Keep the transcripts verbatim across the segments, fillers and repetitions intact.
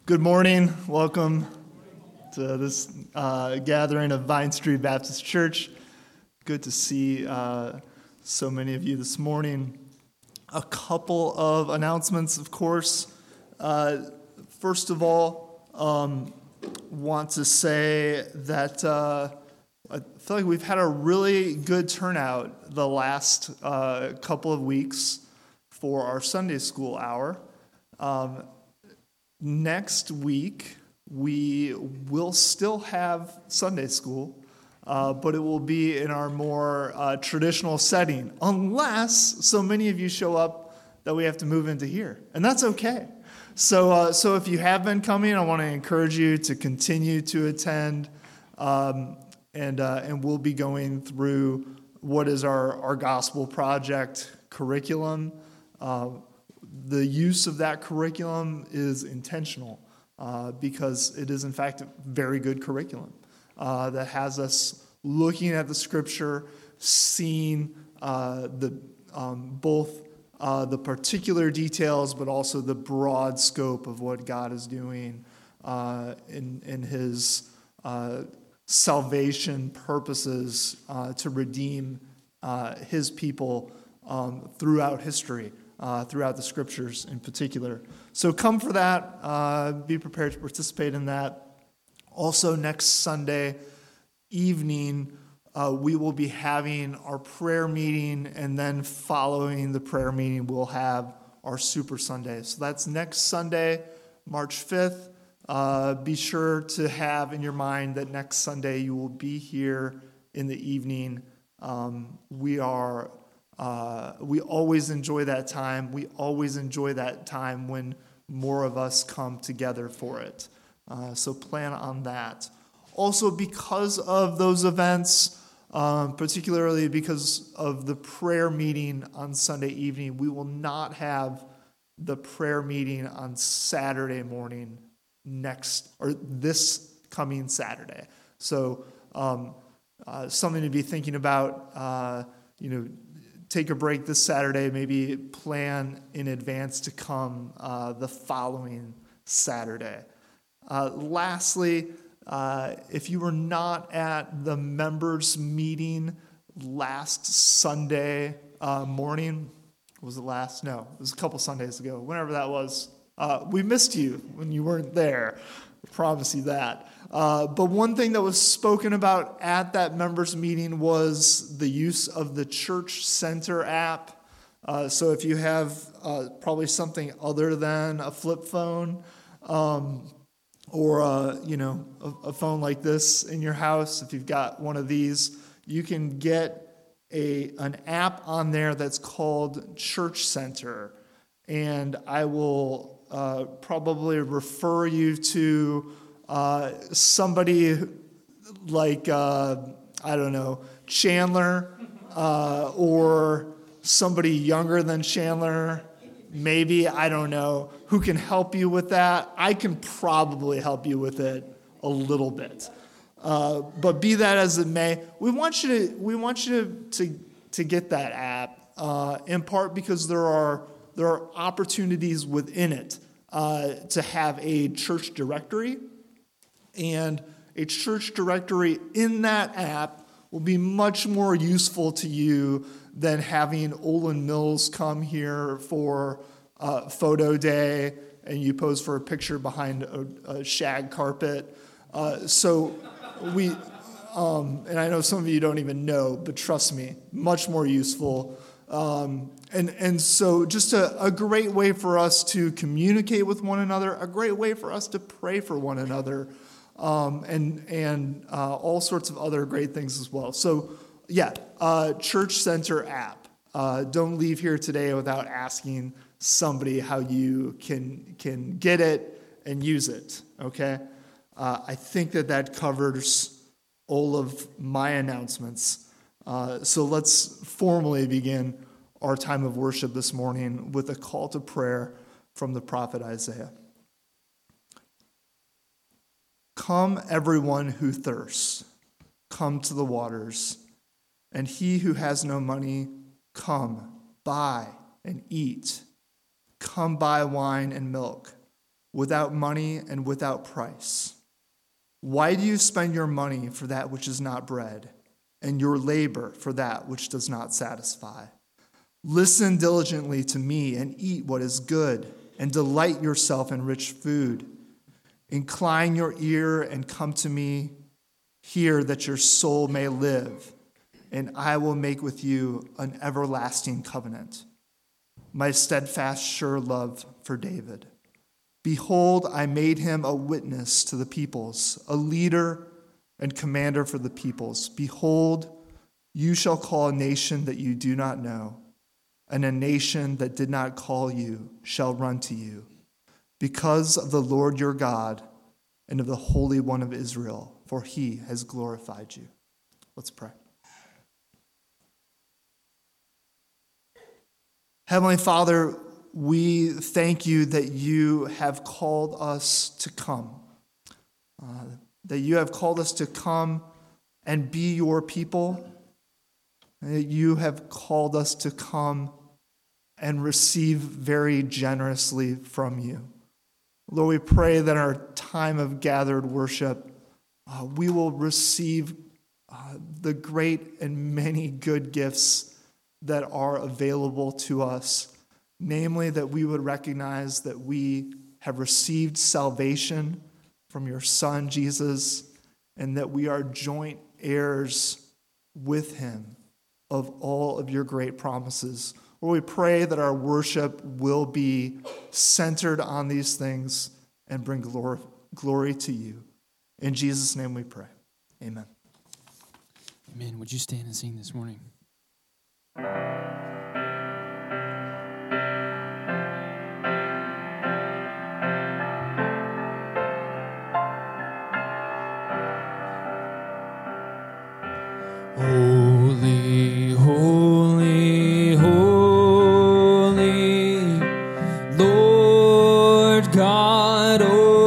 Good morning. Welcome to this uh, gathering of Vine Street Baptist Church. Good to see uh, so many of you this morning. A couple of announcements, of course. Uh, first of all, um, want to say that uh, I feel like we've had a really good turnout the last uh, couple of weeks for our Sunday school hour. Um, Next week, we will still have Sunday school, uh, but it will be in our more uh, traditional setting, unless so many of you show up that we have to move into here, and that's okay. So, uh, so if you have been coming, I want to encourage you to continue to attend, um, and uh, and we'll be going through what is our, our Gospel Project curriculum. Uh, The use of that curriculum is intentional uh, because it is, in fact, a very good curriculum uh, that has us looking at the Scripture, seeing uh, the um, both uh, the particular details, but also the broad scope of what God is doing uh, in in His uh, salvation purposes uh, to redeem uh, His people um, throughout history. Uh, throughout the Scriptures in particular. So come for that. Uh, be prepared to participate in that. Also, next Sunday evening, uh, we will be having our prayer meeting, and then following the prayer meeting, we'll have our Super Sunday. So that's next Sunday, March fifth. Uh, be sure to have in your mind that next Sunday you will be here in the evening. Um, we are... Uh, we always enjoy that time. We always enjoy that time when more of us come together for it. Uh, so plan on that. Also, because of those events, um, particularly because of the prayer meeting on Sunday evening, we will not have the prayer meeting on Saturday morning next, or this coming Saturday. So um, uh, something to be thinking about, uh, you know, take a break this Saturday, maybe plan in advance to come uh, the following Saturday. Uh, lastly, uh, if you were not at the members meeting last Sunday uh, morning, was it last? No, it was a couple Sundays ago, whenever that was. Uh, we missed you when you weren't there. I promise you that. Uh, but one thing that was spoken about at that members meeting was the use of the Church Center app. Uh, so if you have uh, probably something other than a flip phone, um, or uh, you know a, a phone like this in your house, if you've got one of these, you can get a an app on there that's called Church Center, and I will uh, probably refer you to Uh, somebody like, uh, I don't know, Chandler, uh, or somebody younger than Chandler, maybe, I don't know, who can help you with that. I can probably help you with it a little bit. Uh, but be that as it may, we want you to we want you to to, to get that app, uh, in part because there are there are opportunities within it uh, to have a church directory. And a church directory in that app will be much more useful to you than having Olin Mills come here for uh, photo day and you pose for a picture behind a, a shag carpet. Uh, so we, um, and I know some of you don't even know, but trust me, much more useful. Um, and, and so just a, a great way for us to communicate with one another, a great way for us to pray for one another. Um, and and uh, all sorts of other great things as well. So, yeah, uh, Church Center app. Uh, don't leave here today without asking somebody how you can can get it and use it. Okay, uh, I think that that covers all of my announcements. Uh, so let's formally begin our time of worship this morning with a call to prayer from the prophet Isaiah. Come, everyone who thirsts, come to the waters, and he who has no money, come, buy and eat. Come buy wine and milk without money and without price? Why do you spend your money for that which is not bread, and your labor for that which does not satisfy? Listen diligently to me and eat what is good, and delight yourself in rich food. Incline your ear and come to me. Hear that your soul may live, and I will make with you an everlasting covenant, my steadfast, sure love for David. Behold, I made him a witness to the peoples, a leader and commander for the peoples. Behold, you shall call a nation that you do not know, and a nation that did not call you shall run to you, because of the Lord your God and of the Holy One of Israel, for he has glorified you. Let's pray. Heavenly Father, we thank you that you have called us to come, uh, that you have called us to come and be your people, and that you have called us to come and receive very generously from you. Lord, we pray that in our time of gathered worship, uh, we will receive uh, the great and many good gifts that are available to us. Namely, that we would recognize that we have received salvation from your Son, Jesus, and that we are joint heirs with him of all of your great promises. Lord, we pray that our worship will be centered on these things and bring glory, glory to you. In Jesus' name we pray. Amen. Amen. Would you stand and sing this morning? Holy, holy, holy, Lord God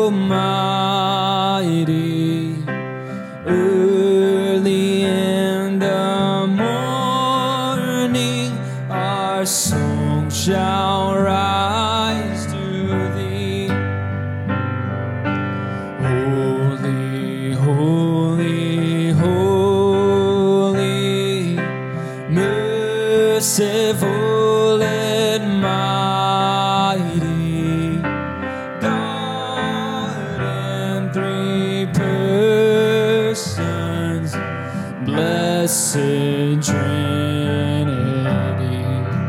Almighty, early in the morning our song shall rise to thee. Holy, holy, holy, merciful and mighty, God in three persons, blessed Trinity.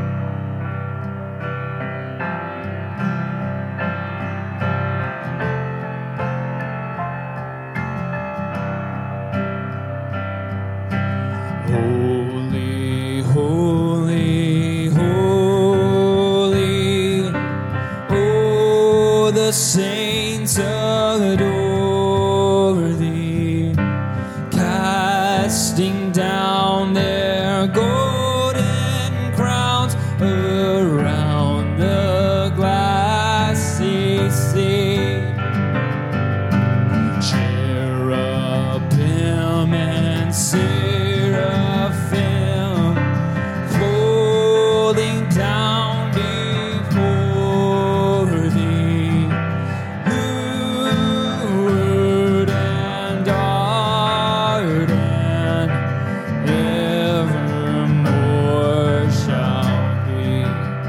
Holy, holy, holy, oh, the saints adore thee, casting down their golden crowns around the glassy sea. Cherubim and seraphim floating down before thee, word and art and evermore shall be.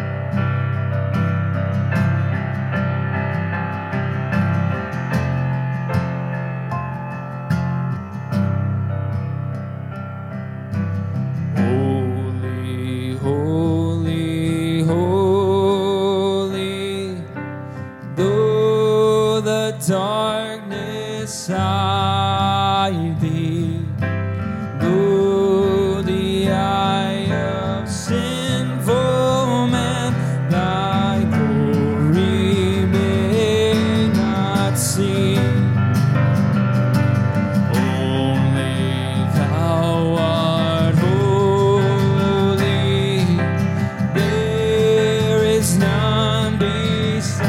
Holy, holy, holy, though the darkness hide thee, though the eye of sinful man thy glory may not see, only thou art holy, there is none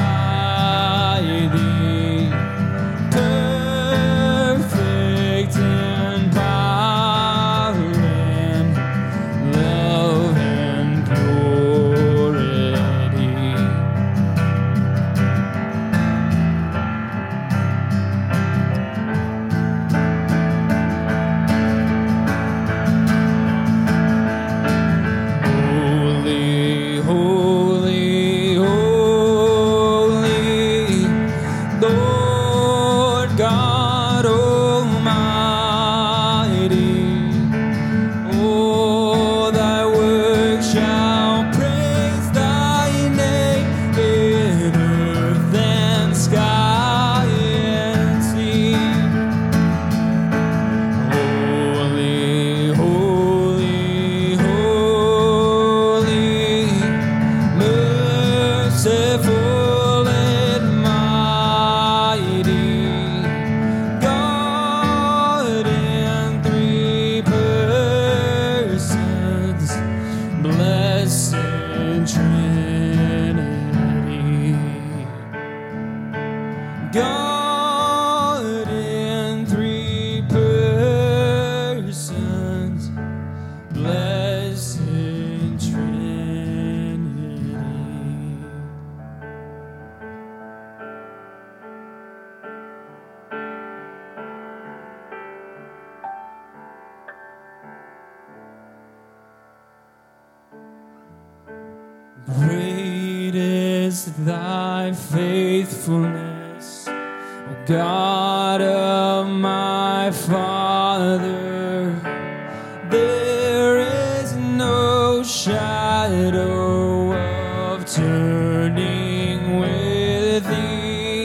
beside thee, perfect in God in three persons, blessed Trinity. Great is thy faithfulness, O God of my Father. There is no shadow of turning with thee.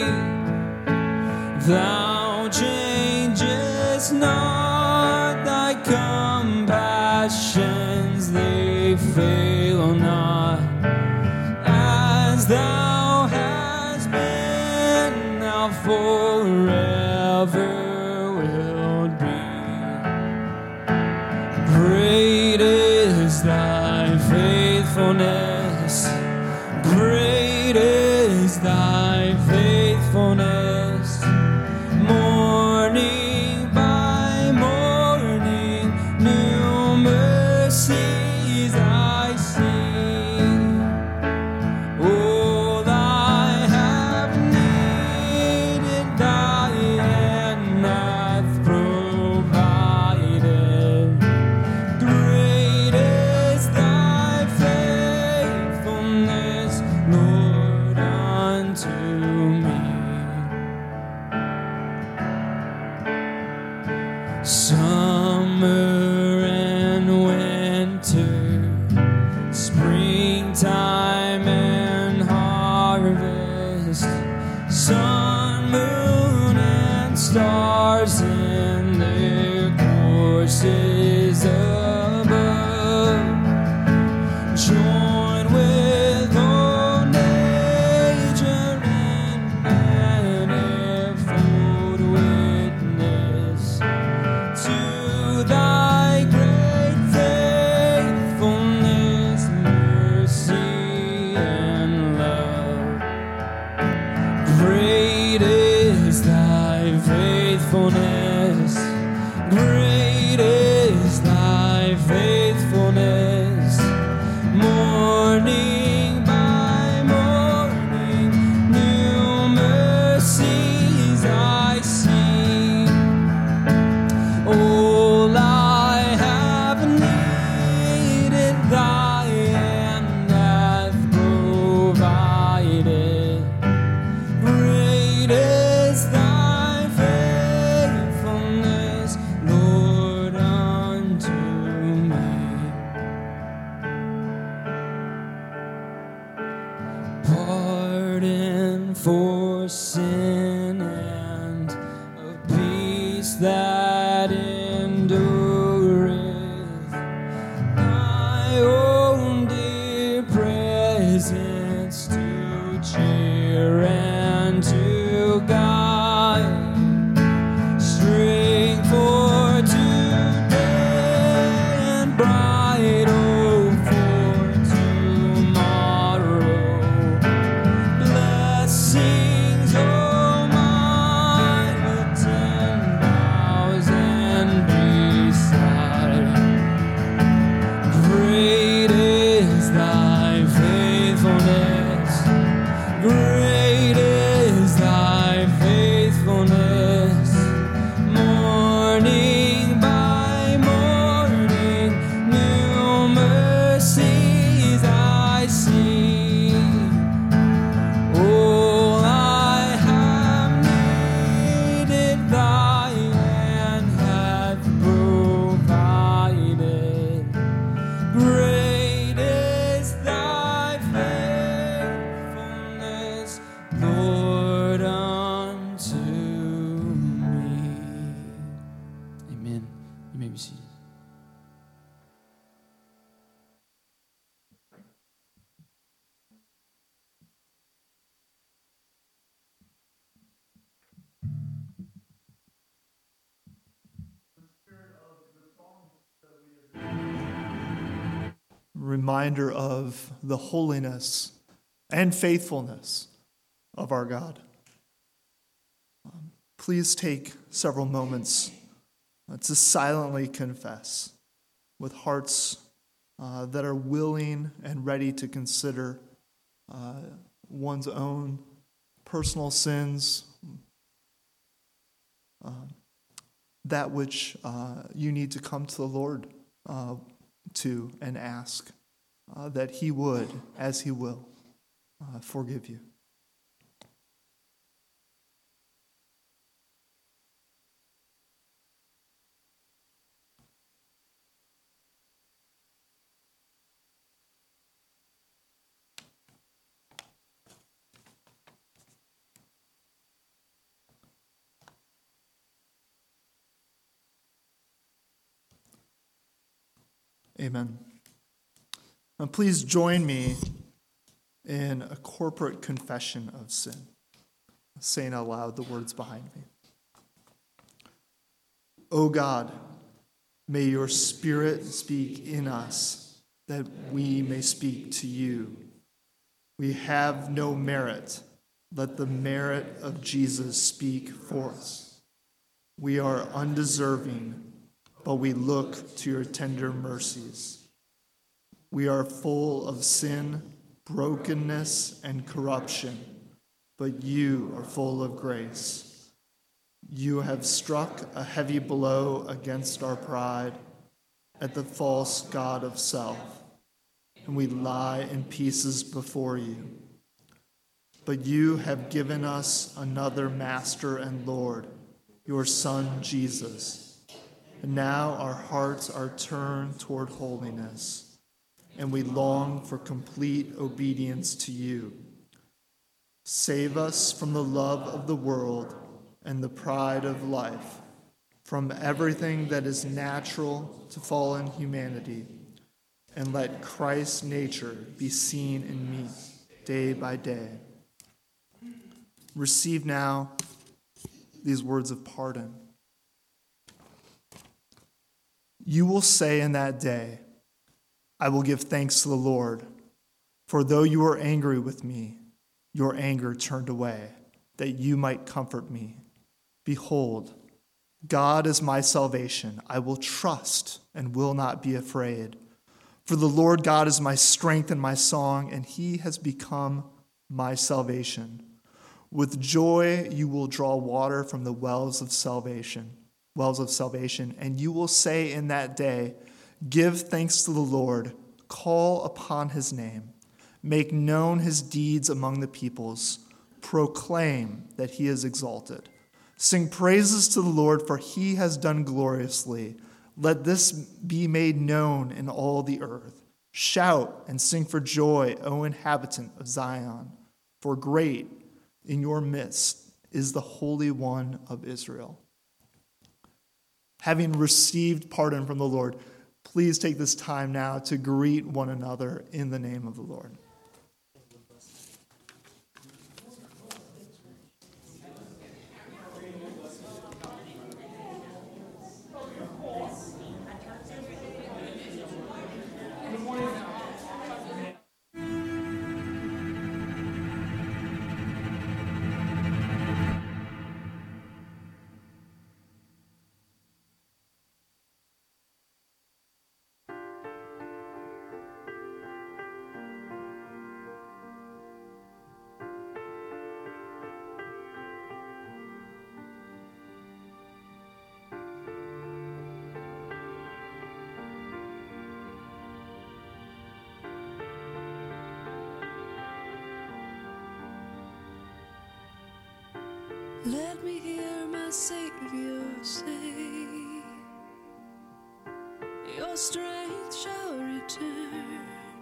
Thou changest not, thy compassions, they fail not. As thou hast been, thou forever wilt be. Great is thy faithfulness, great is thy faithfulness. Morning by morning, new mercies I see. All I have needed, thy hand hath provided. Great is thy faithfulness, Lord, unto me. Summer and winter, springtime and harvest, sun, moon, and stars in their courses above, join with all nature in manifold witness to thy great faithfulness, mercy, and love. Great is thy faithfulness, great is thy faithfulness. Morning by morning, new mercies I see. All I have needed, thy hand hath provided. Great is thy faithfulness, Lord, unto me. Pardon for sin and a peace that endureth, thy own dear presence to cheer and to guide, strength for today and bright hope for tomorrow. Blessings, oh mine, with ten thousand beside. Great is thy faithfulness, great is thy faithfulness. Morning by morning, new mercies I see. All I have needed, thy hand hath provided. Great is thy faithfulness, Lord, unto me. Amen. You may be seated. Reminder of the holiness and faithfulness of our God. please take several moments uh, to silently confess with hearts uh, that are willing and ready to consider uh, one's own personal sins, uh, that which uh, you need to come to the Lord uh, to and ask uh, that he would, as he will, uh, forgive you. Amen. Now please join me in a corporate confession of sin, saying out loud the words behind me. O God, may your Spirit speak in us, that we may speak to you. We have no merit. Let the merit of Jesus speak for us. We are undeserving, but we look to your tender mercies. We are full of sin, brokenness, and corruption, but you are full of grace. You have struck a heavy blow against our pride at the false god of self, and we lie in pieces before you. But you have given us another Master and Lord, your Son, Jesus. And now our hearts are turned toward holiness, and we long for complete obedience to you. Save us from the love of the world and the pride of life, from everything that is natural to fallen humanity, and let Christ's nature be seen in me day by day. Receive now these words of pardon. You will say in that day, I will give thanks to the Lord, for though you were angry with me, your anger turned away, that you might comfort me. Behold, God is my salvation. I will trust and will not be afraid. For the Lord God is my strength and my song, and he has become my salvation. With joy you will draw water from the wells of salvation. wells of salvation, and you will say in that day, give thanks to the Lord, call upon his name, make known his deeds among the peoples, proclaim that he is exalted. Sing praises to the Lord, for he has done gloriously. Let this be made known in all the earth. Shout and sing for joy, O inhabitant of Zion, for great in your midst is the Holy One of Israel. Having received pardon from the Lord, please take this time now to greet one another in the name of the Lord. Let me hear my Savior say, your strength shall return.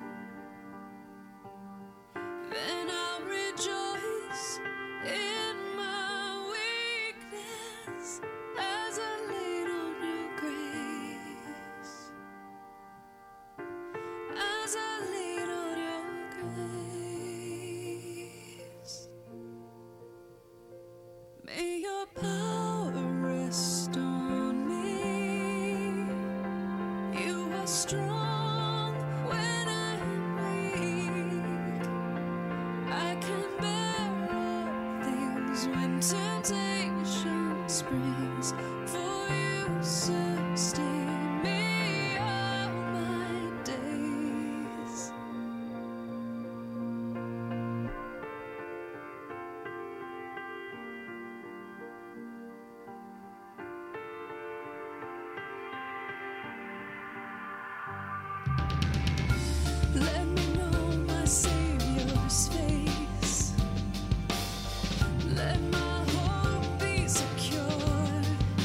Then I'll rejoice in my weakness as I lean on your grace. As I lean on your grace. May your power rest on me. You are strong when I am weak. I can bear all things when temptation springs, for you sustain me all my days. Let me know my Savior's face. Let my hope be secure.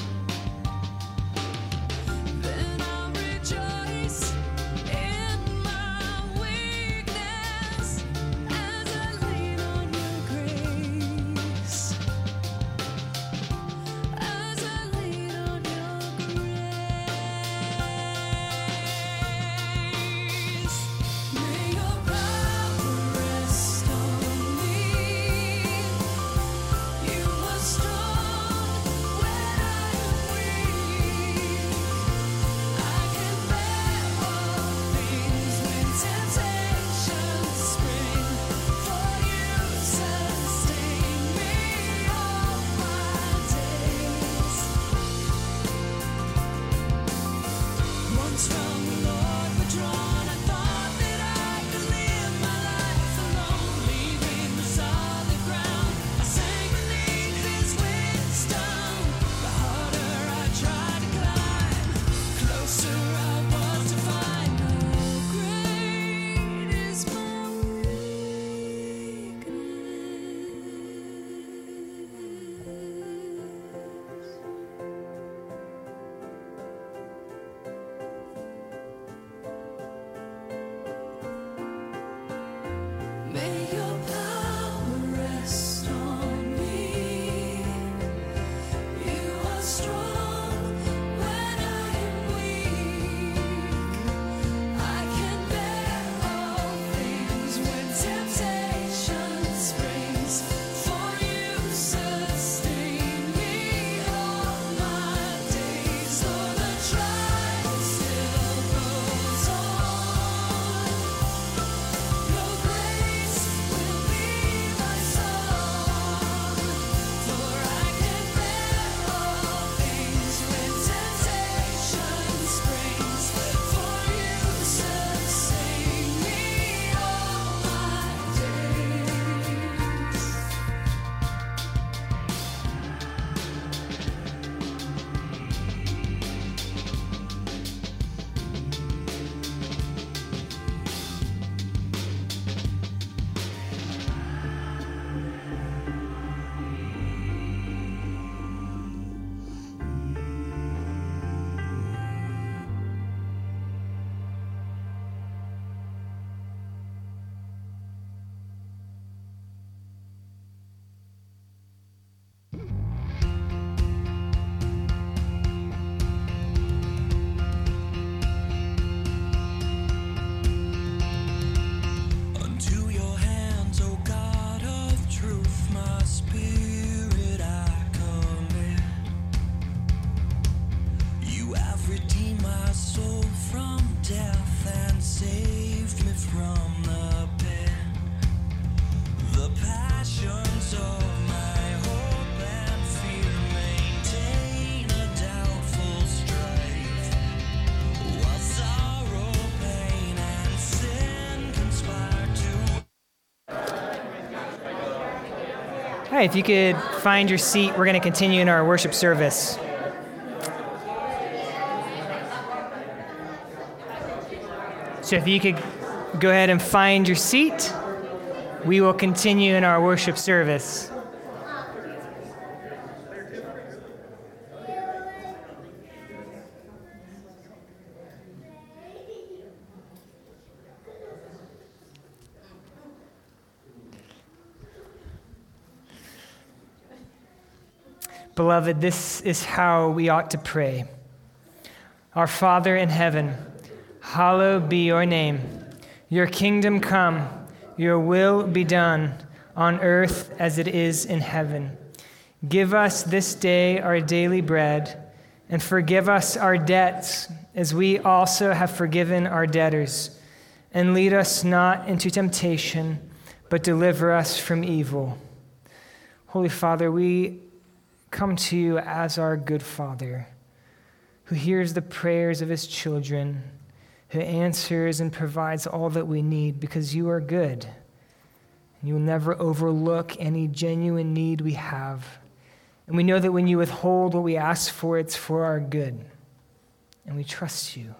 Then I'll rejoice in my weakness as I lean on your grace. As I lean on your grace. May your power rest on me. You are strong when I am weak. I can bear all things when temptations spring, for you sustain me all my days. Once from the Lord withdrawn, I thought that I could live my life alone, leaving the solid ground. I sank beneath His wisdom. The harder I tried to climb, closer I was to find. Oh, great is my weakness. May your power rest on me. You are strong when I am weak. I can bear all things when temptation springs, for you sustain me all my days. Though the trial still goes on, your grace will be my song. For I can bear all things when temptation springs, for you sustain me all my days. Unto your hands, O God of truth, my spirit I commit. You have redeemed my soul from death and saved me from the pit. The passions of my hope and fear maintain a doubtful strife, while sorrow, pain, and sin conspire to. Hi, if you could find your seat, we're going to continue in our worship service. So if you could go ahead and find your seat, we will continue in our worship service. Beloved, this is how we ought to pray. Our Father in heaven, hallowed be your name. Your kingdom come, your will be done on earth as it is in heaven. Give us this day our daily bread, and forgive us our debts as we also have forgiven our debtors. And lead us not into temptation, but deliver us from evil. Holy Father, we come to you as our good Father, who hears the prayers of his children, who answers and provides all that we need because you are good. You will never overlook any genuine need we have. And we know that when you withhold what we ask for, it's for our good. And we trust you.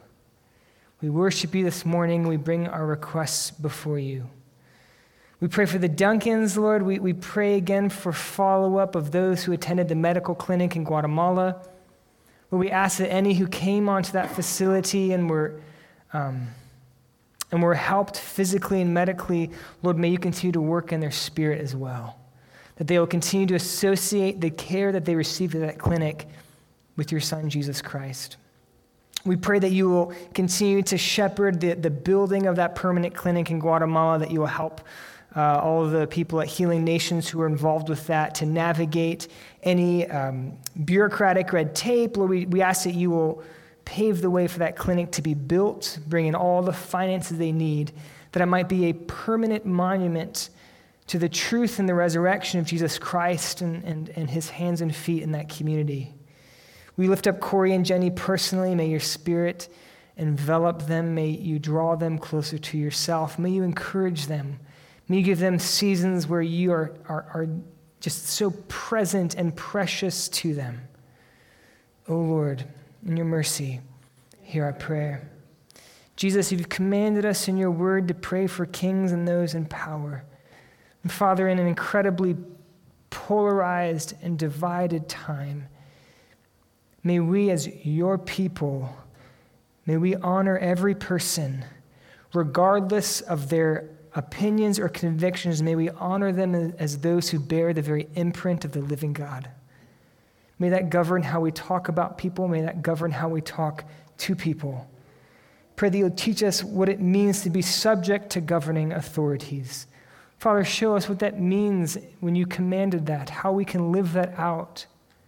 We worship you this morning. We bring our requests before you. We pray for the Duncans, Lord. We, we pray again for follow-up of those who attended the medical clinic in Guatemala. Lord, we ask that any who came onto that facility and were um, and were helped physically and medically, Lord, may you continue to work in their spirit as well. That they will continue to associate the care that they received at that clinic with your Son, Jesus Christ. We pray that you will continue to shepherd the, the building of that permanent clinic in Guatemala, that you will help uh, all of the people at Healing Nations who are involved with that to navigate any um, bureaucratic red tape. Lord, we, we ask that you will pave the way for that clinic to be built, bring in all the finances they need, that it might be a permanent monument to the truth and the resurrection of Jesus Christ and, and, and his hands and feet in that community. We lift up Corey and Jenny personally. May your spirit envelop them. May you draw them closer to yourself. May you encourage them. May you give them seasons where you are, are, are just so present and precious to them. O Lord, in your mercy, hear our prayer. Jesus, you've commanded us in your word to pray for kings and those in power. And Father, in an incredibly polarized and divided time, may we as your people, may we honor every person, regardless of their opinions or convictions. May we honor them as those who bear the very imprint of the living God. May that govern how we talk about people. May that govern how we talk to people. Pray that you'll teach us what it means to be subject to governing authorities. Father, show us what that means when you commanded that, how we can live that out.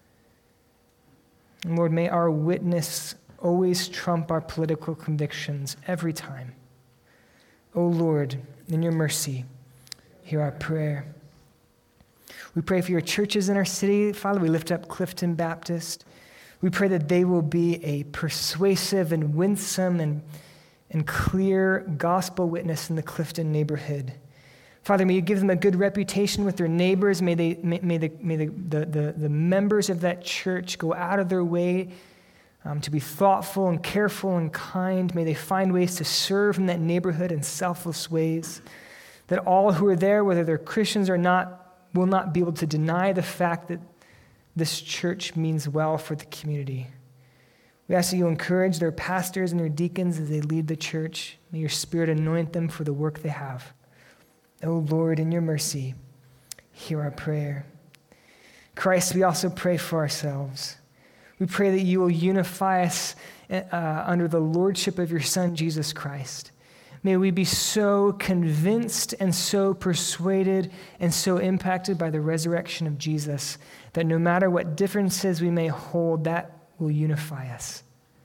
And Lord, may our witness always trump our political convictions every time. O Lord, in your mercy, hear our prayer. We pray for your churches in our city. Father, we lift up Clifton Baptist. We pray that they will be a persuasive and winsome and, and clear gospel witness in the Clifton neighborhood. Father, may you give them a good reputation with their neighbors. May they may, may, the, may the, the, the, the members of that church go out of their way um, to be thoughtful and careful and kind. May they find ways to serve in that neighborhood in selfless ways. That all who are there, whether they're Christians or not, will not be able to deny the fact that this church means well for the community. We ask that you encourage their pastors and their deacons as they lead the church. May your Spirit anoint them for the work they have. O Lord, in your mercy, hear our prayer. Christ, we also pray for ourselves. We pray that you will unify us uh, under the lordship of your Son, Jesus Christ. May we be so convinced and so persuaded and so impacted by the resurrection of Jesus that no matter what differences we may hold, that will unify us.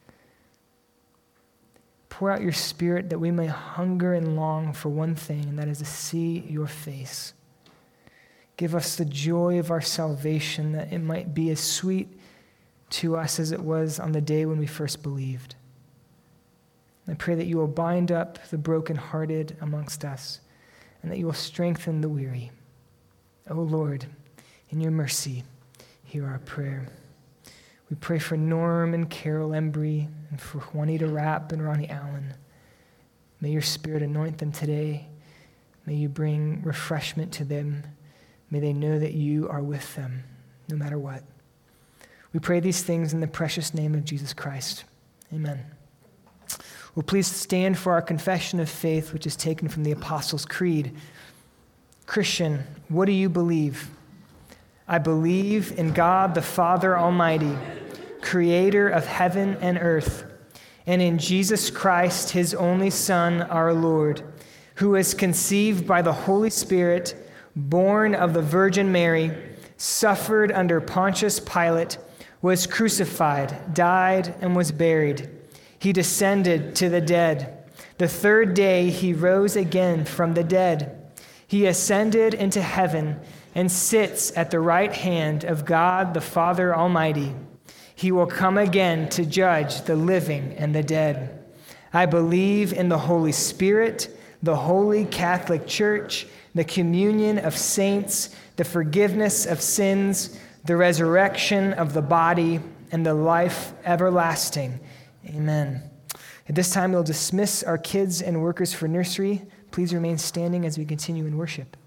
Pour out your Spirit that we may hunger and long for one thing, and that is to see your face. Give us the joy of our salvation, that it might be as sweet to us as it was on the day when we first believed. I pray that you will bind up the brokenhearted amongst us, and that you will strengthen the weary. O Lord, in your mercy, hear our prayer. We pray for Norm and Carol Embry, and for Juanita Rapp and Ronnie Allen. May your Spirit anoint them today. May you bring refreshment to them. May they know that you are with them, no matter what. We pray these things in the precious name of Jesus Christ. Amen. Well, please stand for our confession of faith, which is taken from the Apostles' Creed. Christian, what do you believe? I believe in God the Father Almighty, creator of heaven and earth, and in Jesus Christ, his only Son, our Lord, who was conceived by the Holy Spirit, born of the Virgin Mary, suffered under Pontius Pilate, was crucified, died, and was buried. He descended to the dead. The third day he rose again from the dead. He ascended into heaven and sits at the right hand of God the Father Almighty. He will come again to judge the living and the dead. I believe in the Holy Spirit, the Holy Catholic Church, the communion of saints, the forgiveness of sins, the resurrection of the body, and the life everlasting. Amen. At this time, we'll dismiss our kids and workers for nursery. Please remain standing as we continue in worship.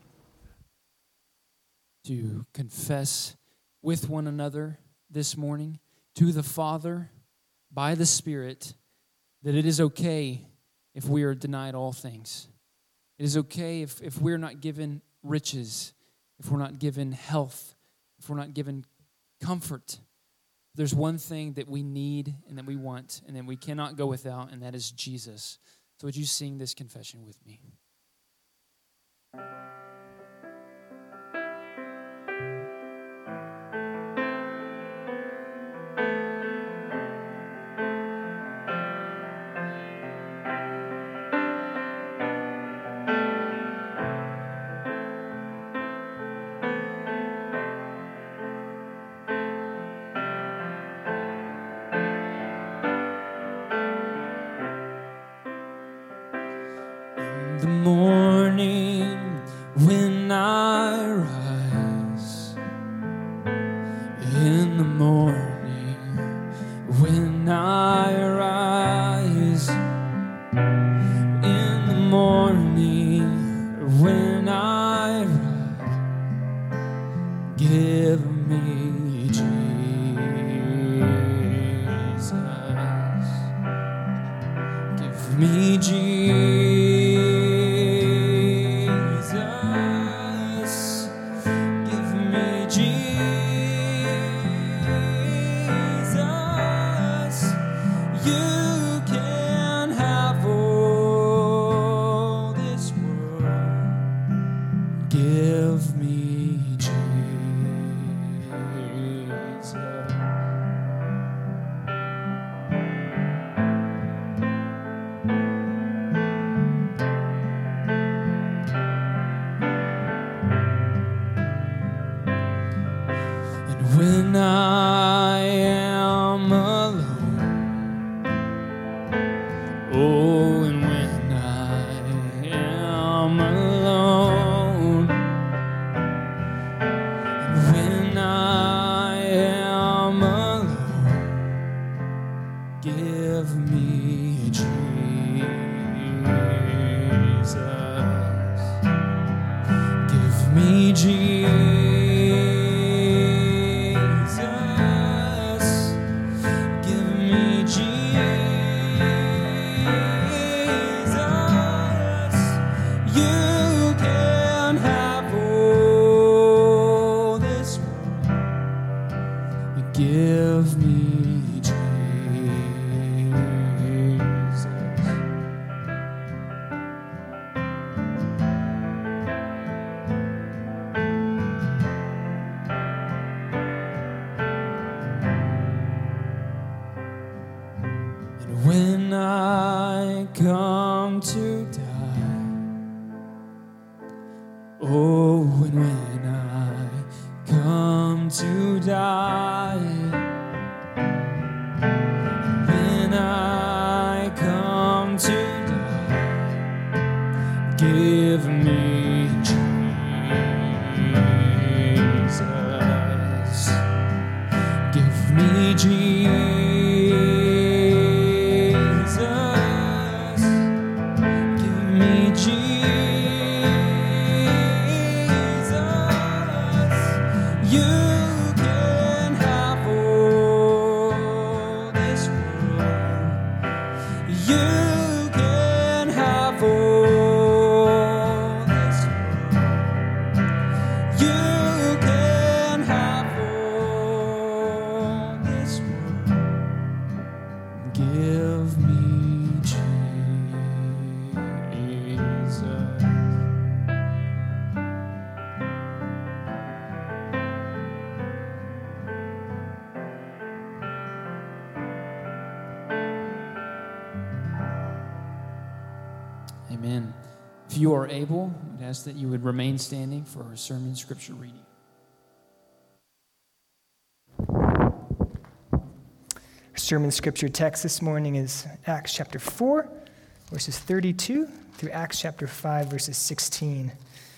To confess with one another this morning to the Father by the Spirit that it is okay if we are denied all things. It is okay if, if we're not given riches, if we're not given health, if we're not given comfort. There's one thing that we need and that we want and that we cannot go without, and that is Jesus. So would you sing this confession with me? The morning when I rise, in the morning when I rise, in the morning when I rise, give me Jesus, give me Jesus. When I am alone, oh, and when I am alone, and when I am alone, give me Jesus, give me Jesus. When I come to die, oh, and when I come to die, when I come to die, give me Jesus, give me Jesus. Amen. If you are able, I'd ask that you would remain standing for our sermon scripture reading. Our sermon scripture text this morning is Acts chapter four, verses thirty-two through Acts chapter five, verses sixteen.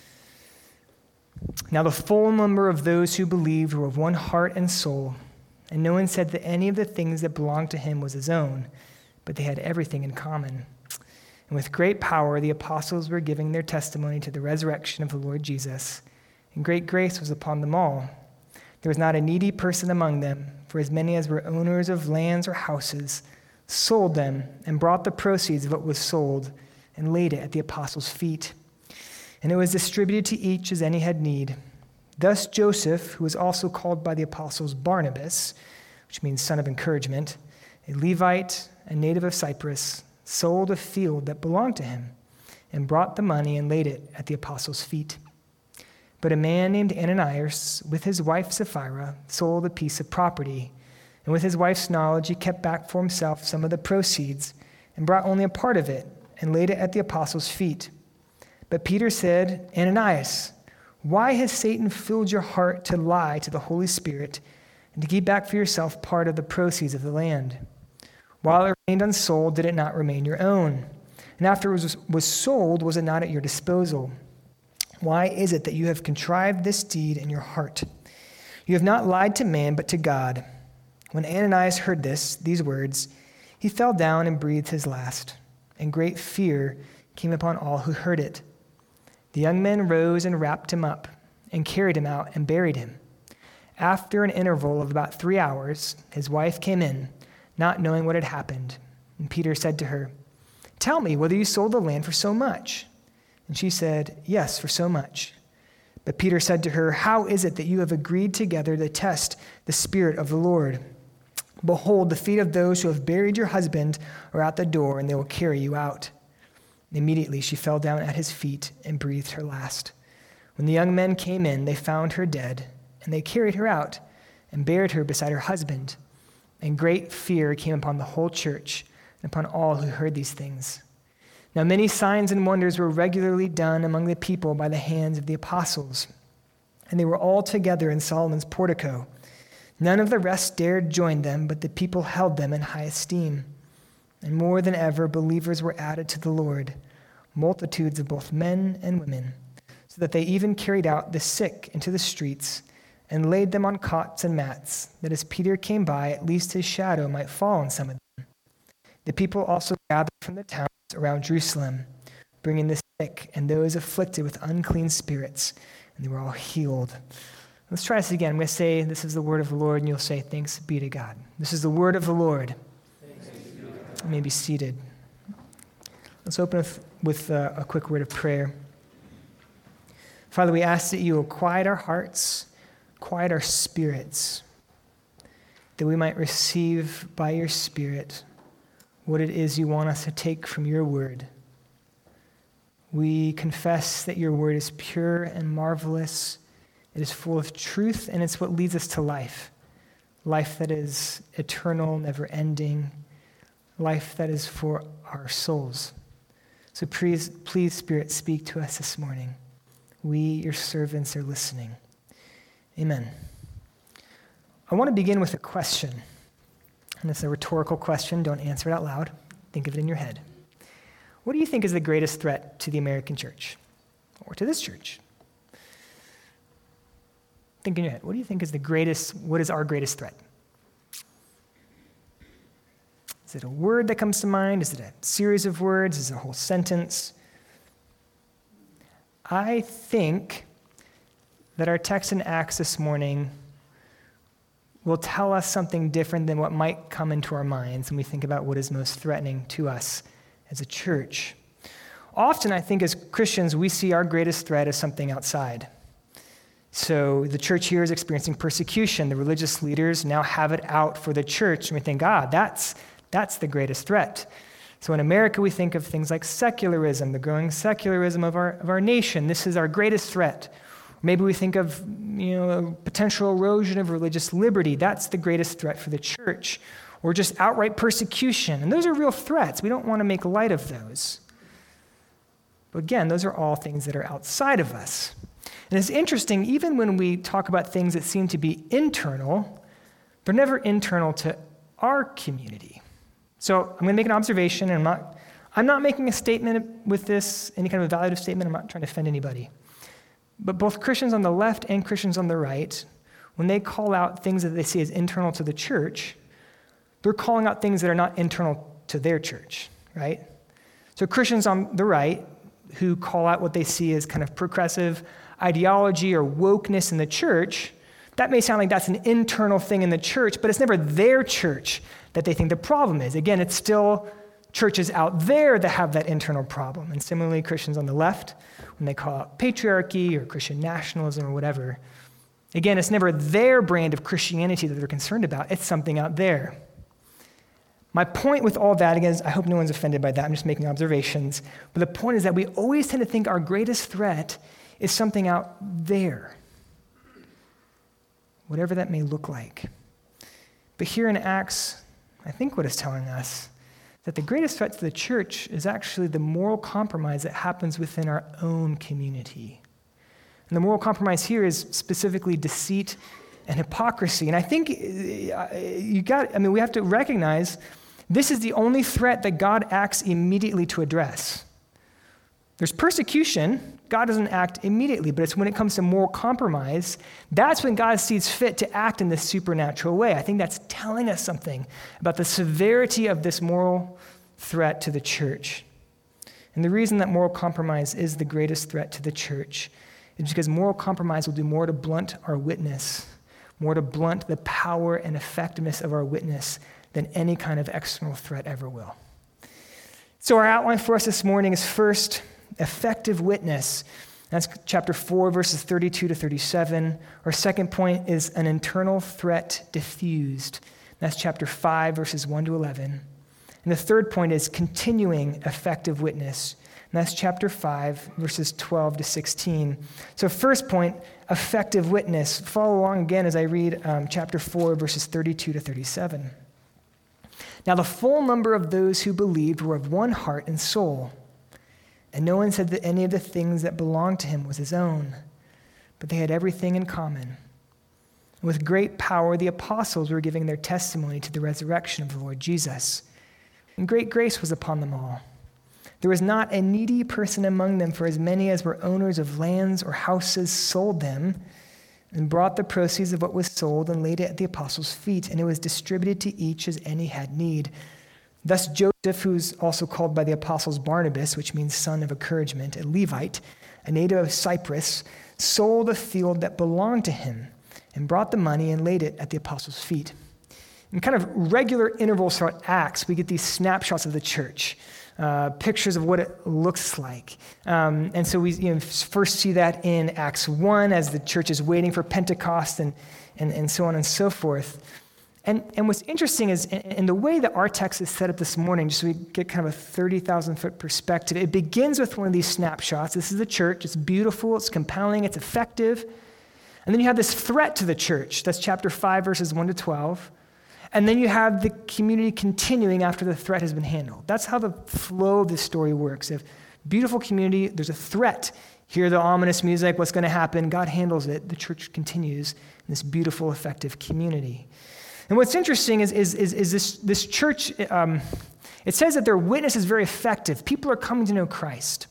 Now the full number of those who believed were of one heart and soul, and no one said that any of the things that belonged to him was his own, but they had everything in common. And with great power the apostles were giving their testimony to the resurrection of the Lord Jesus, and great grace was upon them all. There was not a needy person among them, for as many as were owners of lands or houses sold them and brought the proceeds of what was sold and laid it at the apostles' feet. And it was distributed to each as any had need. Thus Joseph, who was also called by the apostles Barnabas, which means son of encouragement, a Levite, a native of Cyprus, sold a field that belonged to him and brought the money and laid it at the apostles' feet. But a man named Ananias, with his wife Sapphira, sold a piece of property, and with his wife's knowledge he kept back for himself some of the proceeds and brought only a part of it and laid it at the apostles' feet. But Peter said, Ananias, why has Satan filled your heart to lie to the Holy Spirit and to keep back for yourself part of the proceeds of the land? While it remained unsold, did it not remain your own? And after it was, was sold, was it not at your disposal? Why is it that you have contrived this deed in your heart? You have not lied to man, but to God. When Ananias heard this, these words, he fell down and breathed his last, and great fear came upon all who heard it. The young men rose and wrapped him up, and carried him out and buried him. After an interval of about three hours, his wife came in, not knowing what had happened. And Peter said to her, tell me whether you sold the land for so much. And she said, yes, for so much. But Peter said to her, how is it that you have agreed together to test the Spirit of the Lord? Behold, the feet of those who have buried your husband are at the door, and they will carry you out. And immediately she fell down at his feet and breathed her last. When the young men came in, they found her dead, and they carried her out and buried her beside her husband. And great fear came upon the whole church and upon all who heard these things. Now many signs and wonders were regularly done among the people by the hands of the apostles, and they were all together in Solomon's portico. None of the rest dared join them, but the people held them in high esteem. And more than ever, believers were added to the Lord, multitudes of both men and women, so that they even carried out the sick into the streets and laid them on cots and mats, that as Peter came by, at least his shadow might fall on some of them. The people also gathered from the towns around Jerusalem, bringing the sick and those afflicted with unclean spirits, and they were all healed. Let's try this again. I'm going to say, this is the word of the Lord, and you'll say, thanks be to God. This is the word of the Lord. You may be seated. Let's open with a, a quick word of prayer. Father, we ask that you will quiet our hearts, quiet our spirits, that we might receive by your Spirit what it is you want us to take from your word. We confess that your word is pure and marvelous. It is full of truth, and it's what leads us to life. Life that is eternal, never-ending. Life that is for our souls. So please, please, Spirit, speak to us this morning. We, your servants, are listening. Amen. I want to begin with a question. And it's a rhetorical question. Don't answer it out loud. Think of it in your head. What do you think is the greatest threat to the American church or to this church? Think in your head. What do you think is the greatest, what is our greatest threat? Is it a word that comes to mind? Is it a series of words? Is it a whole sentence? I think that our text in Acts this morning will tell us something different than what might come into our minds when we think about what is most threatening to us as a church. Often, I think as Christians, we see our greatest threat as something outside. So the church here is experiencing persecution. The religious leaders now have it out for the church, and we think, ah, that's, that's the greatest threat. So in America, we think of things like secularism, the growing secularism of our, of our nation. This is our greatest threat. Maybe we think of, you know, potential erosion of religious liberty. That's the greatest threat for the church. Or just outright persecution. And those are real threats. We don't want to make light of those. But again, those are all things that are outside of us. And it's interesting, even when we talk about things that seem to be internal, they're never internal to our community. So I'm going to make an observation, and I'm not, I'm not making a statement with this, any kind of evaluative statement. I'm not trying to offend anybody. But both Christians on the left and Christians on the right, when they call out things that they see as internal to the church, they're calling out things that are not internal to their church, right? So Christians on the right who call out what they see as kind of progressive ideology or wokeness in the church, that may sound like that's an internal thing in the church, but it's never their church that they think the problem is. Again, it's still churches out there that have that internal problem. And similarly, Christians on the left, when they call out patriarchy or Christian nationalism or whatever, again, it's never their brand of Christianity that they're concerned about. It's something out there. My point with all that, again, is I hope no one's offended by that. I'm just making observations. But the point is that we always tend to think our greatest threat is something out there, whatever that may look like. But here in Acts, I think what it's telling us that the greatest threat to the church is actually the moral compromise that happens within our own community. And the moral compromise here is specifically deceit and hypocrisy. And I think you got, I mean, we have to recognize this is the only threat that God acts immediately to address. There's persecution. God doesn't act immediately, but it's when it comes to moral compromise, that's when God sees fit to act in this supernatural way. I think that's telling us something about the severity of this moral threat to the church. And the reason that moral compromise is the greatest threat to the church is because moral compromise will do more to blunt our witness, more to blunt the power and effectiveness of our witness than any kind of external threat ever will. So our outline for us this morning is first, effective witness. That's chapter four, verses thirty-two to thirty-seven. Our second point is an internal threat diffused. That's chapter five, verses one to eleven. And the third point is continuing effective witness. And that's chapter five, verses twelve to sixteen. So first point, effective witness. Follow along again as I read um, chapter four, verses thirty-two to thirty-seven. Now the full number of those who believed were of one heart and soul. And no one said that any of the things that belonged to him was his own, but they had everything in common. And with great power, the apostles were giving their testimony to the resurrection of the Lord Jesus. And great grace was upon them all. There was not a needy person among them, for as many as were owners of lands or houses sold them and brought the proceeds of what was sold and laid it at the apostles' feet, and it was distributed to each as any had need. Thus Joseph, who's also called by the apostles Barnabas, which means son of encouragement, a Levite, a native of Cyprus, sold a field that belonged to him and brought the money and laid it at the apostles' feet. In kind of regular intervals throughout Acts, we get these snapshots of the church, uh, pictures of what it looks like. Um, and so we you know, first see that in Acts one as the church is waiting for Pentecost and, and, and so on and so forth. And, and what's interesting is in, in the way that our text is set up this morning, just so we get kind of a thirty thousand foot perspective, it begins with one of these snapshots. This is the church. It's beautiful. It's compelling. It's effective. And then you have this threat to the church. That's chapter five, verses one to twelve. And then you have the community continuing after the threat has been handled. That's how the flow of this story works. If beautiful community, there's a threat. Hear the ominous music, what's going to happen? God handles it. The church continues in this beautiful, effective community. And what's interesting is, is, is, is this, this church, um, it says that their witness is very effective. People are coming to know Christ.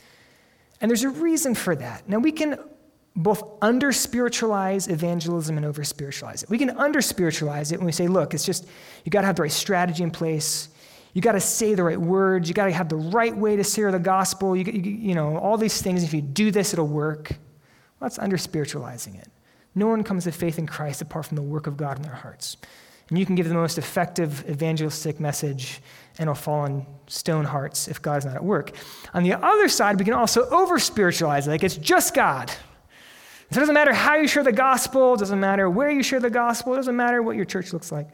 And there's a reason for that. Now, we can both under-spiritualize evangelism and over-spiritualize it. We can under-spiritualize it when we say, look, it's just, you got to have the right strategy in place. You got to say the right words. You got to have the right way to share the gospel. You, you, you know, all these things. If you do this, it'll work. Well, that's under-spiritualizing it. No one comes to faith in Christ apart from the work of God in their hearts. And you can give the most effective evangelistic message, and it'll fall on stone hearts if God's not at work. On the other side, we can also over-spiritualize it. Like it's just God. So it doesn't matter how you share the gospel. It doesn't matter where you share the gospel. It doesn't matter what your church looks like.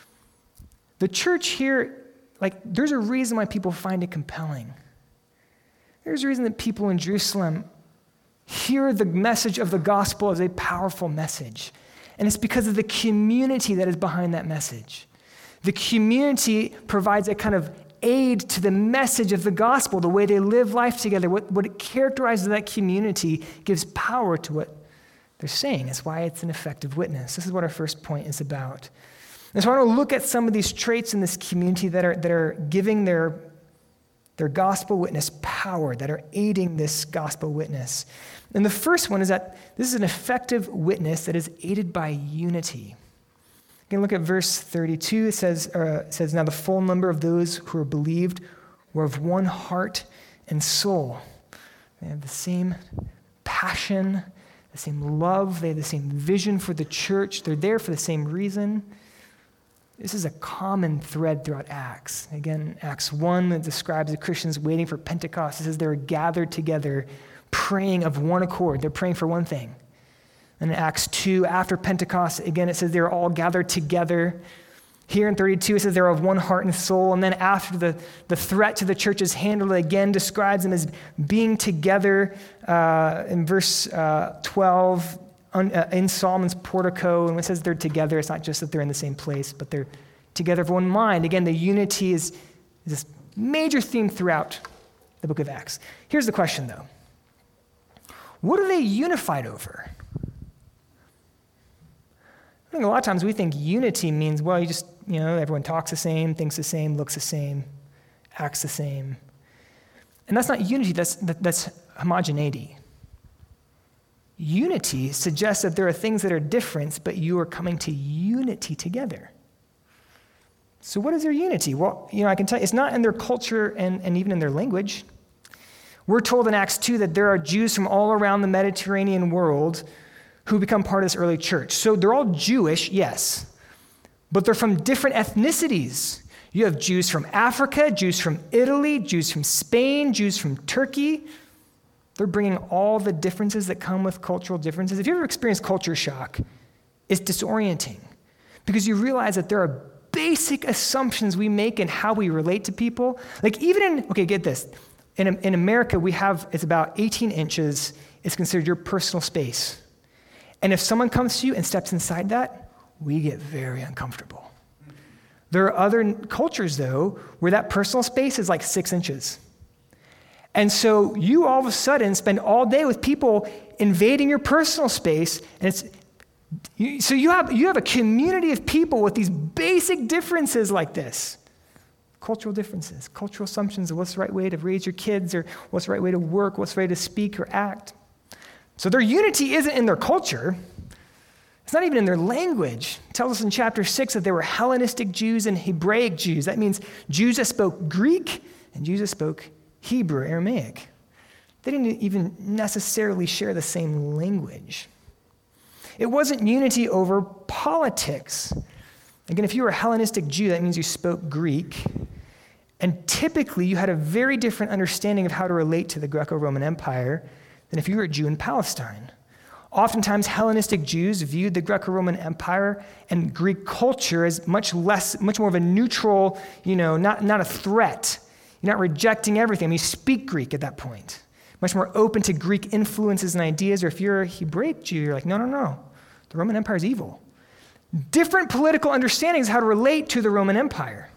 The church here, like, there's a reason why people find it compelling. There's a reason that people in Jerusalem hear the message of the gospel as a powerful message. And it's because of the community that is behind that message. The community provides a kind of aid to the message of the gospel, the way they live life together. What, what it characterizes that community gives power to what they're saying. That's why it's an effective witness. This is what our first point is about. And so I want to look at some of these traits in this community that are, that are giving their, their gospel witness power, that are aiding this gospel witness. And the first one is that this is an effective witness that is aided by unity. You can look at verse thirty-two. It says, uh, it says, now the full number of those who were believed were of one heart and soul. They have the same passion, the same love. They have the same vision for the church. They're there for the same reason. This is a common thread throughout Acts. Again, Acts one, that describes the Christians waiting for Pentecost. It says they were gathered together, praying of one accord. They're praying for one thing. And in Acts two, after Pentecost, again, it says they were all gathered together. Here in thirty-two, it says they're of one heart and soul. And then after the, the threat to the church is handled, it again describes them as being together. Uh, in verse uh, twelve, un, uh, in Solomon's portico, and when it says they're together, it's not just that they're in the same place, but they're together for one mind. Again, the unity is this major theme throughout the book of Acts. Here's the question, though. What are they unified over? I think a lot of times we think unity means, well, you just, you know, everyone talks the same, thinks the same, looks the same, acts the same. And that's not unity, that's, that, that's homogeneity. Unity suggests that there are things that are different, but you are coming to unity together. So what is their unity? Well, you know, I can tell you, it's not in their culture and, and even in their language. We're told in Acts two that there are Jews from all around the Mediterranean world who become part of this early church. So they're all Jewish, yes, but they're from different ethnicities. You have Jews from Africa, Jews from Italy, Jews from Spain, Jews from Turkey. They're bringing all the differences that come with cultural differences. If you ever experienced culture shock, it's disorienting because you realize that there are basic assumptions we make in how we relate to people. Like even in, okay, get this. In, in America, we have, it's about eighteen inches. It's considered your personal space. And if someone comes to you and steps inside that, we get very uncomfortable. There are other cultures, though, where that personal space is like six inches. And so you all of a sudden spend all day with people invading your personal space, and it's you, so you have you have a community of people with these basic differences like this. Cultural differences, cultural assumptions of what's the right way to raise your kids, or what's the right way to work, what's the right way to speak or act. So their unity isn't in their culture. It's not even in their language. It tells us in chapter six that there were Hellenistic Jews and Hebraic Jews. That means Jews that spoke Greek and Jews that spoke Hebrew, Aramaic. They didn't even necessarily share the same language. It wasn't unity over politics. Again, if you were a Hellenistic Jew, that means you spoke Greek. And typically, you had a very different understanding of how to relate to the Greco-Roman Empire than if you were a Jew in Palestine. Oftentimes, Hellenistic Jews viewed the Greco-Roman Empire and Greek culture as much less, much more of a neutral, you know, not, not a threat. You're not rejecting everything. I mean, you speak Greek at that point. Much more open to Greek influences and ideas. Or if you're a Hebraic Jew, you're like, no, no, no. The Roman Empire is evil. Different political understandings of how to relate to the Roman Empire.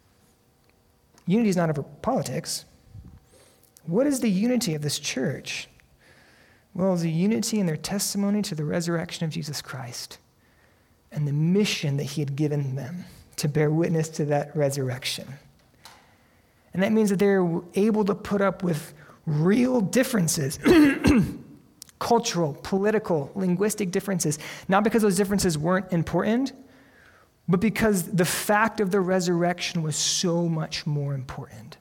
Unity is not over politics. What is the unity of this church? Well, it's a unity in their testimony to the resurrection of Jesus Christ and the mission that he had given them to bear witness to that resurrection. And that means that they're able to put up with real differences, cultural, political, linguistic differences, not because those differences weren't important, but because the fact of the resurrection was so much more important.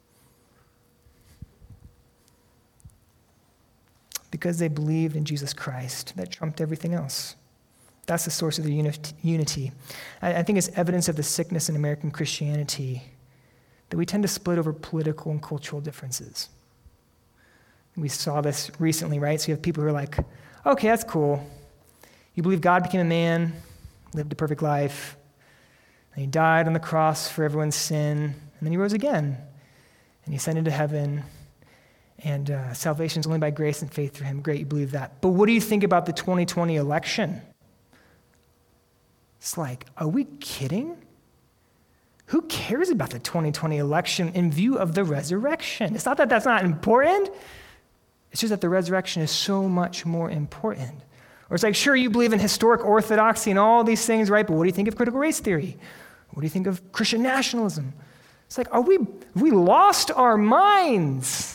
Because they believed in Jesus Christ. That trumped everything else. That's the source of their unity. I think it's evidence of the sickness in American Christianity that we tend to split over political and cultural differences. We saw this recently, right? So you have people who are like, okay, that's cool. You believe God became a man, lived a perfect life, and he died on the cross for everyone's sin, and then he rose again, and he ascended to heaven, and uh, salvation is only by grace and faith through him. Great, you believe that. But what do you think about the twenty twenty election? It's like, are we kidding? Who cares about the twenty twenty election in view of the resurrection? It's not that that's not important. It's just that the resurrection is so much more important. Or it's like, sure, you believe in historic orthodoxy and all these things, right? But what do you think of critical race theory? What do you think of Christian nationalism? It's like, are we, have we lost our minds?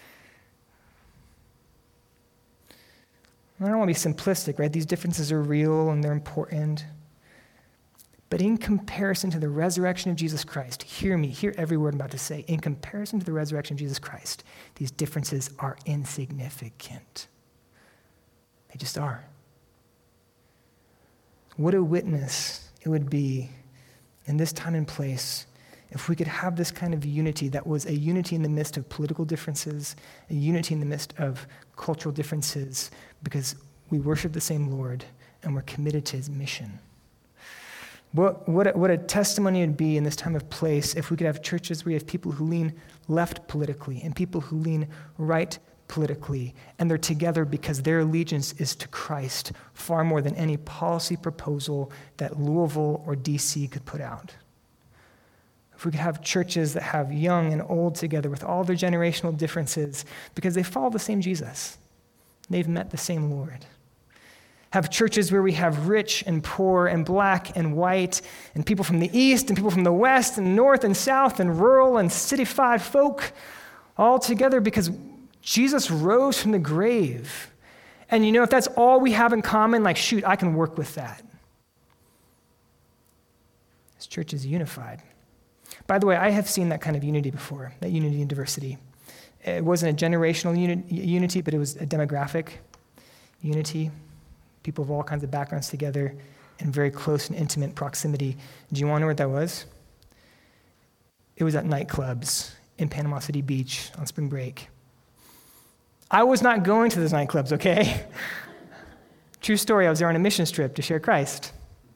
I don't want to be simplistic, right? These differences are real and they're important. But in comparison to the resurrection of Jesus Christ, hear me, hear every word I'm about to say. In comparison to the resurrection of Jesus Christ, these differences are insignificant. They just are. What a witness it would be in this time and place if we could have this kind of unity that was a unity in the midst of political differences, a unity in the midst of cultural differences, because we worship the same Lord and we're committed to his mission. What, what, a, what a testimony it would be in this time of place if we could have churches where you have people who lean left politically and people who lean right politically, and they're together because their allegiance is to Christ far more than any policy proposal that Louisville or D C could put out. If we could have churches that have young and old together with all their generational differences because they follow the same Jesus. They've met the same Lord. Have churches where we have rich and poor and black and white and people from the east and people from the west and north and south and rural and citified folk all together because Jesus rose from the grave. And you know, if that's all we have in common, like, shoot, I can work with that. This church is unified. By the way, I have seen that kind of unity before, that unity and diversity. It wasn't a generational uni- unity, but it was a demographic unity. People of all kinds of backgrounds together in very close and intimate proximity. Do you want to know what that was? It was at nightclubs in Panama City Beach on spring break. I was not going to those nightclubs, okay? True story, I was there on a mission trip to share Christ.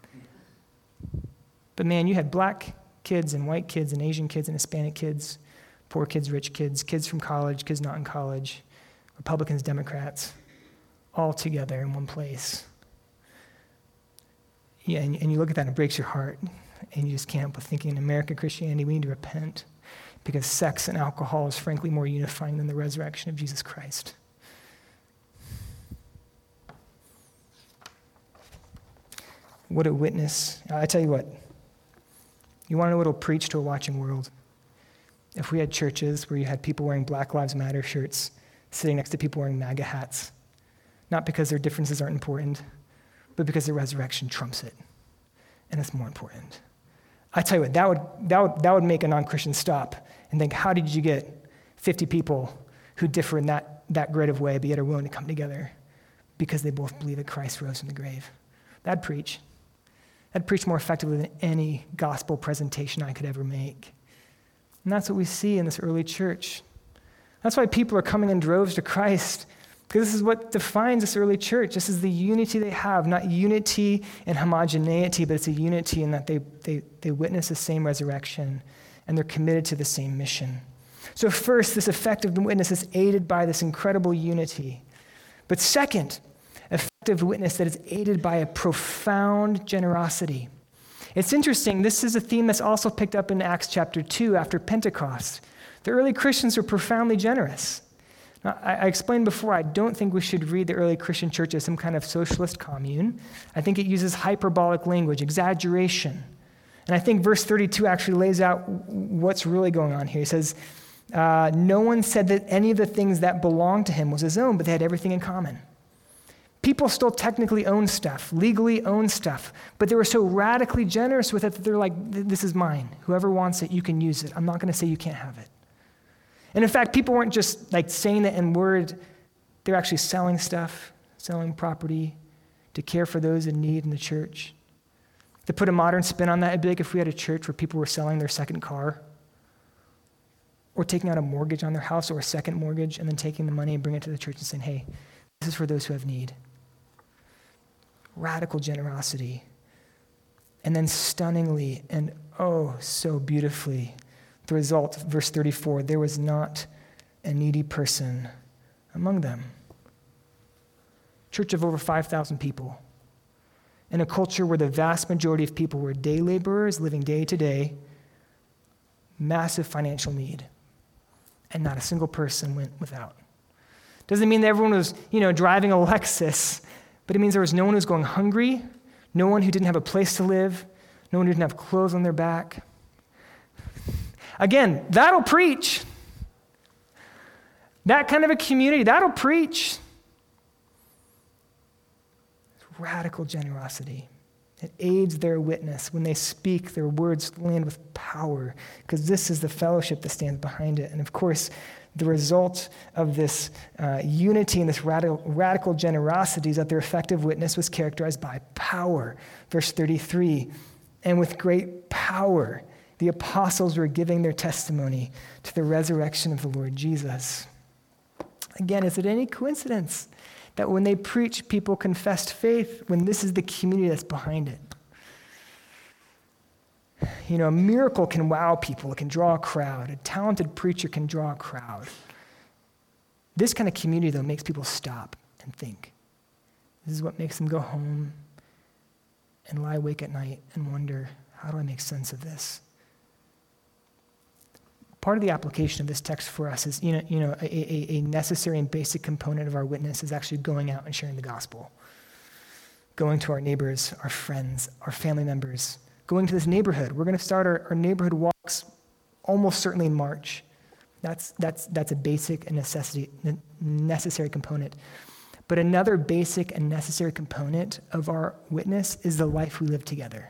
But man, you had black kids and white kids and Asian kids and Hispanic kids, poor kids, rich kids, kids from college, kids not in college, Republicans, Democrats, all together in one place. Yeah, and, and you look at that and it breaks your heart, and you just can't help but thinking in American Christianity, we need to repent because sex and alcohol is frankly more unifying than the resurrection of Jesus Christ. What a witness. I tell you what, you want to know what will preach to a watching world? If we had churches where you had people wearing Black Lives Matter shirts sitting next to people wearing MAGA hats, not because their differences aren't important, but because the resurrection trumps it, and it's more important. I tell you what, that would, that would, that would make a non-Christian stop and think, how did you get fifty people who differ in that, that great of way, but yet are willing to come together because they both believe that Christ rose from the grave? That'd preach. That'd preach more effectively than any gospel presentation I could ever make. And that's what we see in this early church. That's why people are coming in droves to Christ, because this is what defines this early church. This is the unity they have, not unity and homogeneity, but it's a unity in that they, they, they witness the same resurrection and they're committed to the same mission. So first, this effective witness is aided by this incredible unity. But second, effective witness that is aided by a profound generosity. It's interesting, this is a theme that's also picked up in Acts chapter two after Pentecost. The early Christians were profoundly generous. Now, I, I explained before, I don't think we should read the early Christian church as some kind of socialist commune. I think it uses hyperbolic language, exaggeration. And I think verse thirty-two actually lays out what's really going on here. He says, uh, no one said that any of the things that belonged to him was his own, but they had everything in common. People still technically own stuff, legally own stuff, but they were so radically generous with it that they're like, this is mine. Whoever wants it, you can use it. I'm not going to say you can't have it. And in fact, people weren't just like saying that in word. They're actually selling stuff, selling property to care for those in need in the church. To put a modern spin on that, it'd be like if we had a church where people were selling their second car or taking out a mortgage on their house or a second mortgage and then taking the money and bringing it to the church and saying, hey, this is for those who have need. Radical generosity. And then stunningly and oh so beautifully, the result, verse thirty-four, there was not a needy person among them. Church of over five thousand people. In a culture where the vast majority of people were day laborers living day to day, massive financial need, and not a single person went without. Doesn't mean that everyone was, you know, driving a Lexus, but it means there was no one who was going hungry, no one who didn't have a place to live, no one who didn't have clothes on their back. Again, that'll preach. That kind of a community, that'll preach. Radical generosity. It aids their witness. When they speak, their words land with power, because this is the fellowship that stands behind it. And of course, the result of this uh, unity and this radical, radical generosity is that their effective witness was characterized by power. Verse thirty-three, and with great power, the apostles were giving their testimony to the resurrection of the Lord Jesus. Again, is it any coincidence that when they preach, people confessed faith, when this is the community that's behind it? You know, a miracle can wow people. It can draw a crowd. A talented preacher can draw a crowd. This kind of community, though, makes people stop and think. This is what makes them go home and lie awake at night and wonder, how do I make sense of this? Part of the application of this text for us is, you know, you know, a, a, a necessary and basic component of our witness is actually going out and sharing the gospel. Going to our neighbors, our friends, our family members, going to this neighborhood. We're going to start our, our neighborhood walks almost certainly in March. That's, that's, that's a basic and necessity, necessary component. But another basic and necessary component of our witness is the life we live together.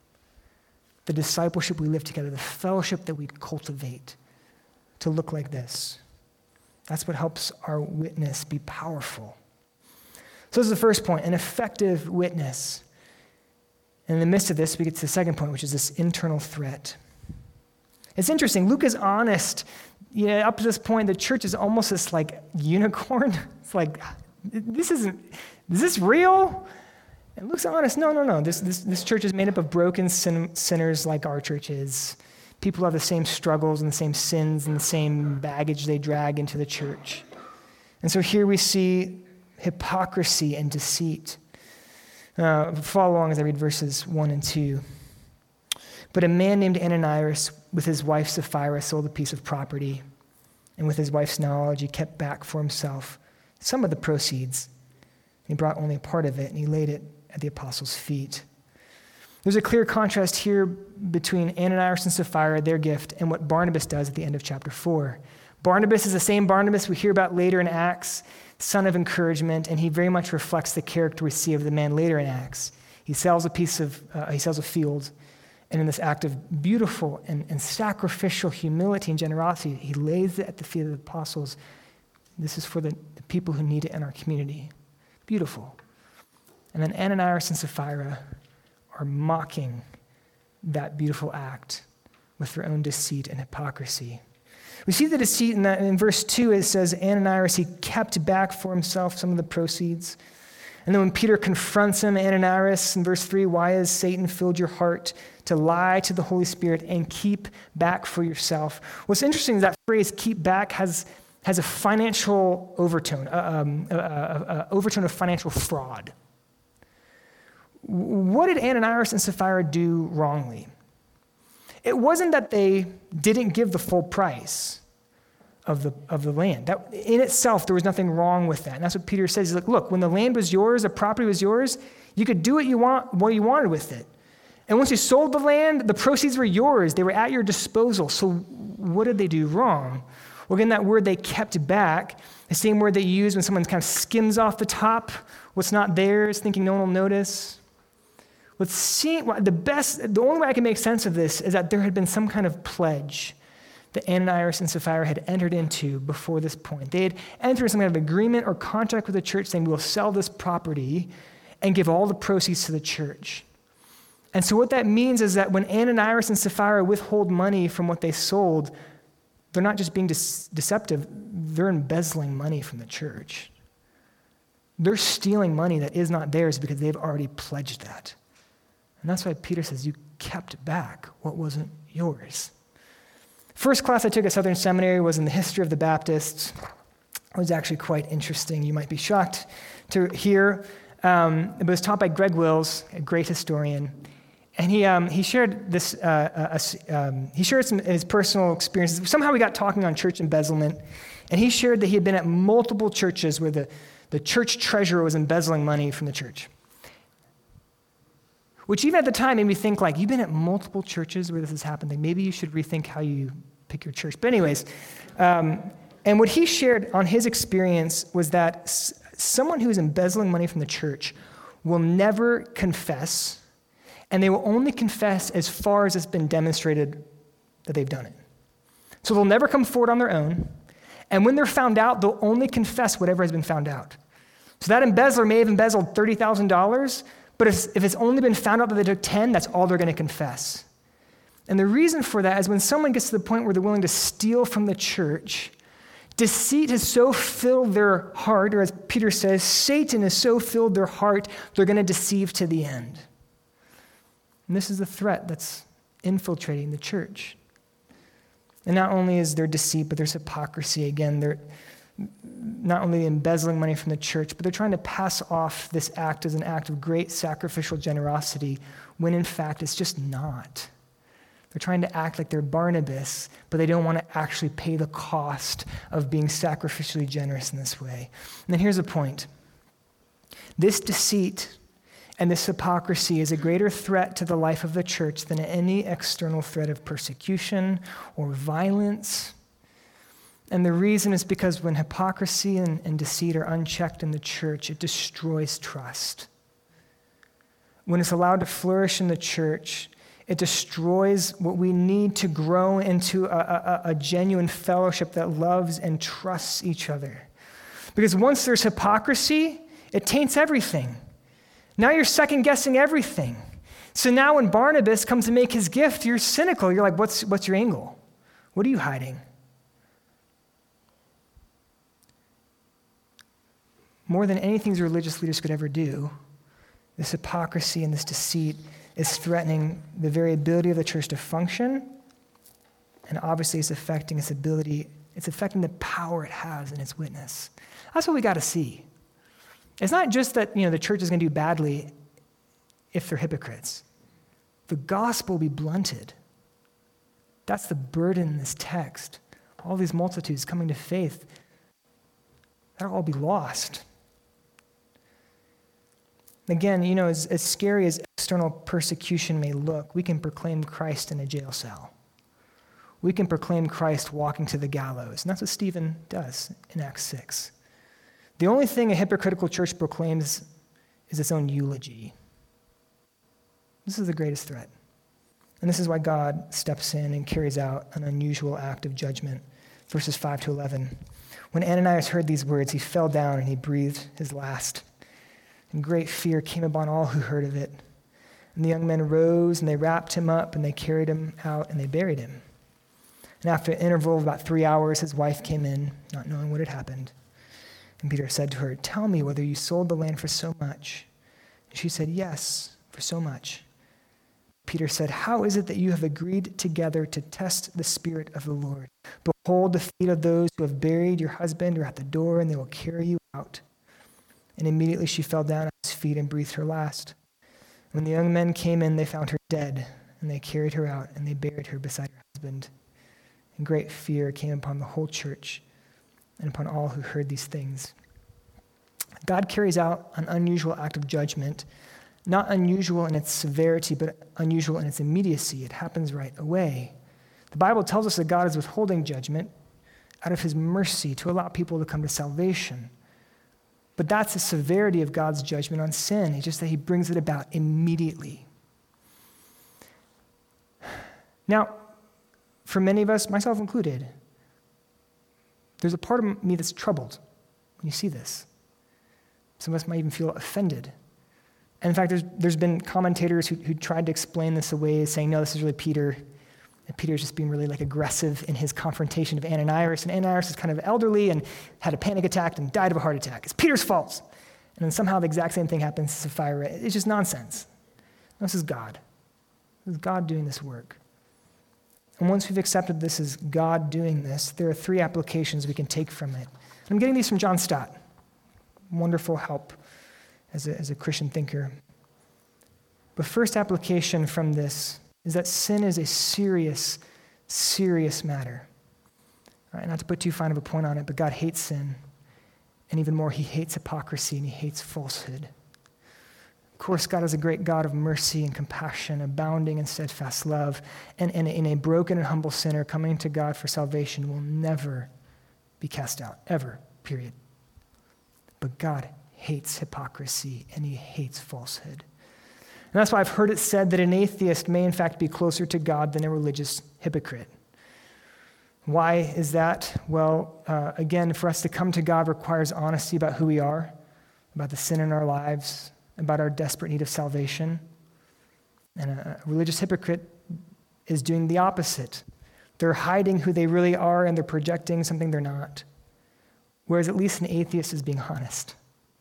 The discipleship we live together, the fellowship that we cultivate to look like this. That's what helps our witness be powerful. So this is the first point, an effective witness. And in the midst of this, we get to the second point, which is this internal threat. It's interesting. Luke is honest. You know, up to this point, the church is almost this like unicorn. It's like, this isn't, is this real? And Luke's honest. No, no, no. This, this, this church is made up of broken sin, sinners like our church is. People have the same struggles and the same sins and the same baggage they drag into the church. And so here we see hypocrisy and deceit. Uh, follow along as I read verses one and two. But a man named Ananias with his wife Sapphira sold a piece of property, and with his wife's knowledge he kept back for himself some of the proceeds. He brought only a part of it, and he laid it at the apostles' feet. There's a clear contrast here between Ananias and Sapphira, their gift, and what Barnabas does at the end of chapter four. Barnabas is the same Barnabas we hear about later in Acts, son of encouragement, and he very much reflects the character we see of the man later in Acts. He sells a piece of, uh, he sells a field, and in this act of beautiful and, and sacrificial humility and generosity, he lays it at the feet of the apostles. This is for the, the people who need it in our community. Beautiful. And then Ananias and Sapphira are mocking that beautiful act with their own deceit and hypocrisy. We see the deceit in that in verse two. It says, Ananias, he kept back for himself some of the proceeds. And then when Peter confronts him, Ananias, in verse three, why has Satan filled your heart to lie to the Holy Spirit and keep back for yourself? What's interesting is that phrase, keep back, has, has a financial overtone, uh, um, uh, uh, uh, overtone of financial fraud. What did Ananias and Sapphira do wrongly? It wasn't that they didn't give the full price of the of the land. That in itself, there was nothing wrong with that. And that's what Peter says. He's like, look, when the land was yours, the property was yours, you could do what you want, what you wanted with it. And once you sold the land, the proceeds were yours. They were at your disposal. So what did they do wrong? Well, again, that word they kept back, the same word they use when someone kind of skims off the top what's not theirs, thinking no one will notice. Let's see, the best, the only way I can make sense of this is that there had been some kind of pledge that Ananias and Sapphira had entered into before this point. They had entered some kind of agreement or contract with the church saying, we'll sell this property and give all the proceeds to the church. And so what that means is that when Ananias and Sapphira withhold money from what they sold, they're not just being de- deceptive, they're embezzling money from the church. They're stealing money that is not theirs because they've already pledged that. And that's why Peter says, you kept back what wasn't yours. First class I took at Southern Seminary was in the history of the Baptists. It was actually quite interesting. You might be shocked to hear. Um, it was taught by Greg Wills, a great historian. And he um, he shared this. Uh, uh, um, he shared some of his personal experiences. Somehow we got talking on church embezzlement, and he shared that he had been at multiple churches where the The church treasurer was embezzling money from the church. Which even at the time made me think, like, you've been at multiple churches where this has happened. Like, maybe you should rethink how you pick your church. But anyways, um, and what he shared on his experience was that s- someone who is embezzling money from the church will never confess, and they will only confess as far as it's been demonstrated that they've done it. So they'll never come forward on their own, and when they're found out, they'll only confess whatever has been found out. So that embezzler may have embezzled thirty thousand dollars, but if, if it's only been found out that they took ten, that's all they're going to confess. And the reason for that is when someone gets to the point where they're willing to steal from the church, deceit has so filled their heart, or as Peter says, Satan has so filled their heart, they're going to deceive to the end. And this is the threat that's infiltrating the church. And not only is there deceit, but there's hypocrisy. Again, they're not only embezzling money from the church, but they're trying to pass off this act as an act of great sacrificial generosity, when in fact it's just not. They're trying to act like they're Barnabas, but they don't want to actually pay the cost of being sacrificially generous in this way. And then here's the point. This deceit and this hypocrisy is a greater threat to the life of the church than any external threat of persecution or violence. And the reason is because when hypocrisy and, and deceit are unchecked in the church, it destroys trust. When it's allowed to flourish in the church, it destroys what we need to grow into a, a, a genuine fellowship that loves and trusts each other. Because once there's hypocrisy, it taints everything. Now you're second-guessing everything. So now when Barnabas comes to make his gift, you're cynical. You're like, what's, what's your angle? What are you hiding? More than anything these religious leaders could ever do, this hypocrisy and this deceit is threatening the very ability of the church to function, and obviously it's affecting its ability, it's affecting the power it has in its witness. That's what we got to see. It's not just that, you know, the church is going to do badly if they're hypocrites. The gospel will be blunted. That's the burden in this text. All these multitudes coming to faith, that'll all be lost. Again, you know, as, as scary as external persecution may look, we can proclaim Christ in a jail cell. We can proclaim Christ walking to the gallows. And that's what Stephen does in Acts six. The only thing a hypocritical church proclaims is its own eulogy. This is the greatest threat. And this is why God steps in and carries out an unusual act of judgment. Verses five to eleven. When Ananias heard these words, he fell down and he breathed his last. And great fear came upon all who heard of it. And the young men rose, and they wrapped him up, and they carried him out, and they buried him. And after an interval of about three hours, his wife came in, not knowing what had happened. And Peter said to her, "Tell me whether you sold the land for so much." And she said, "Yes, for so much." Peter said, "How is it that you have agreed together to test the Spirit of the Lord? Behold, the feet of those who have buried your husband are at the door, and they will carry you out." And immediately she fell down at his feet and breathed her last. When the young men came in, they found her dead, and they carried her out, and they buried her beside her husband. And great fear came upon the whole church and upon all who heard these things. God carries out an unusual act of judgment, not unusual in its severity, but unusual in its immediacy. It happens right away. The Bible tells us that God is withholding judgment out of his mercy to allow people to come to salvation. But that's the severity of God's judgment on sin. It's just that he brings it about immediately. Now, for many of us, myself included, there's a part of me that's troubled when you see this. Some of us might even feel offended. And in fact, there's, there's been commentators who, who tried to explain this away, saying, no, this is really Peter. And Peter's just being really like aggressive in his confrontation of Ananias. And Ananias is kind of elderly and had a panic attack and died of a heart attack. It's Peter's fault. And then somehow the exact same thing happens to Sapphira. It's just nonsense. This is God. This is God doing this work. And once we've accepted this as God doing this, there are three applications we can take from it. And I'm getting these from John Stott. Wonderful help as a, as a Christian thinker. But first application from this is that sin is a serious, serious matter. All right, not to put too fine of a point on it, but God hates sin. And even more, he hates hypocrisy and he hates falsehood. Of course, God is a great God of mercy and compassion, abounding in steadfast love. And, and in a broken and humble sinner coming to God for salvation will never be cast out, ever, period. But God hates hypocrisy and he hates falsehood. And that's why I've heard it said that an atheist may in fact be closer to God than a religious hypocrite. Why is that? Well, uh, again, for us to come to God requires honesty about who we are, about the sin in our lives, about our desperate need of salvation. And a religious hypocrite is doing the opposite. They're hiding who they really are and they're projecting something they're not. Whereas at least an atheist is being honest.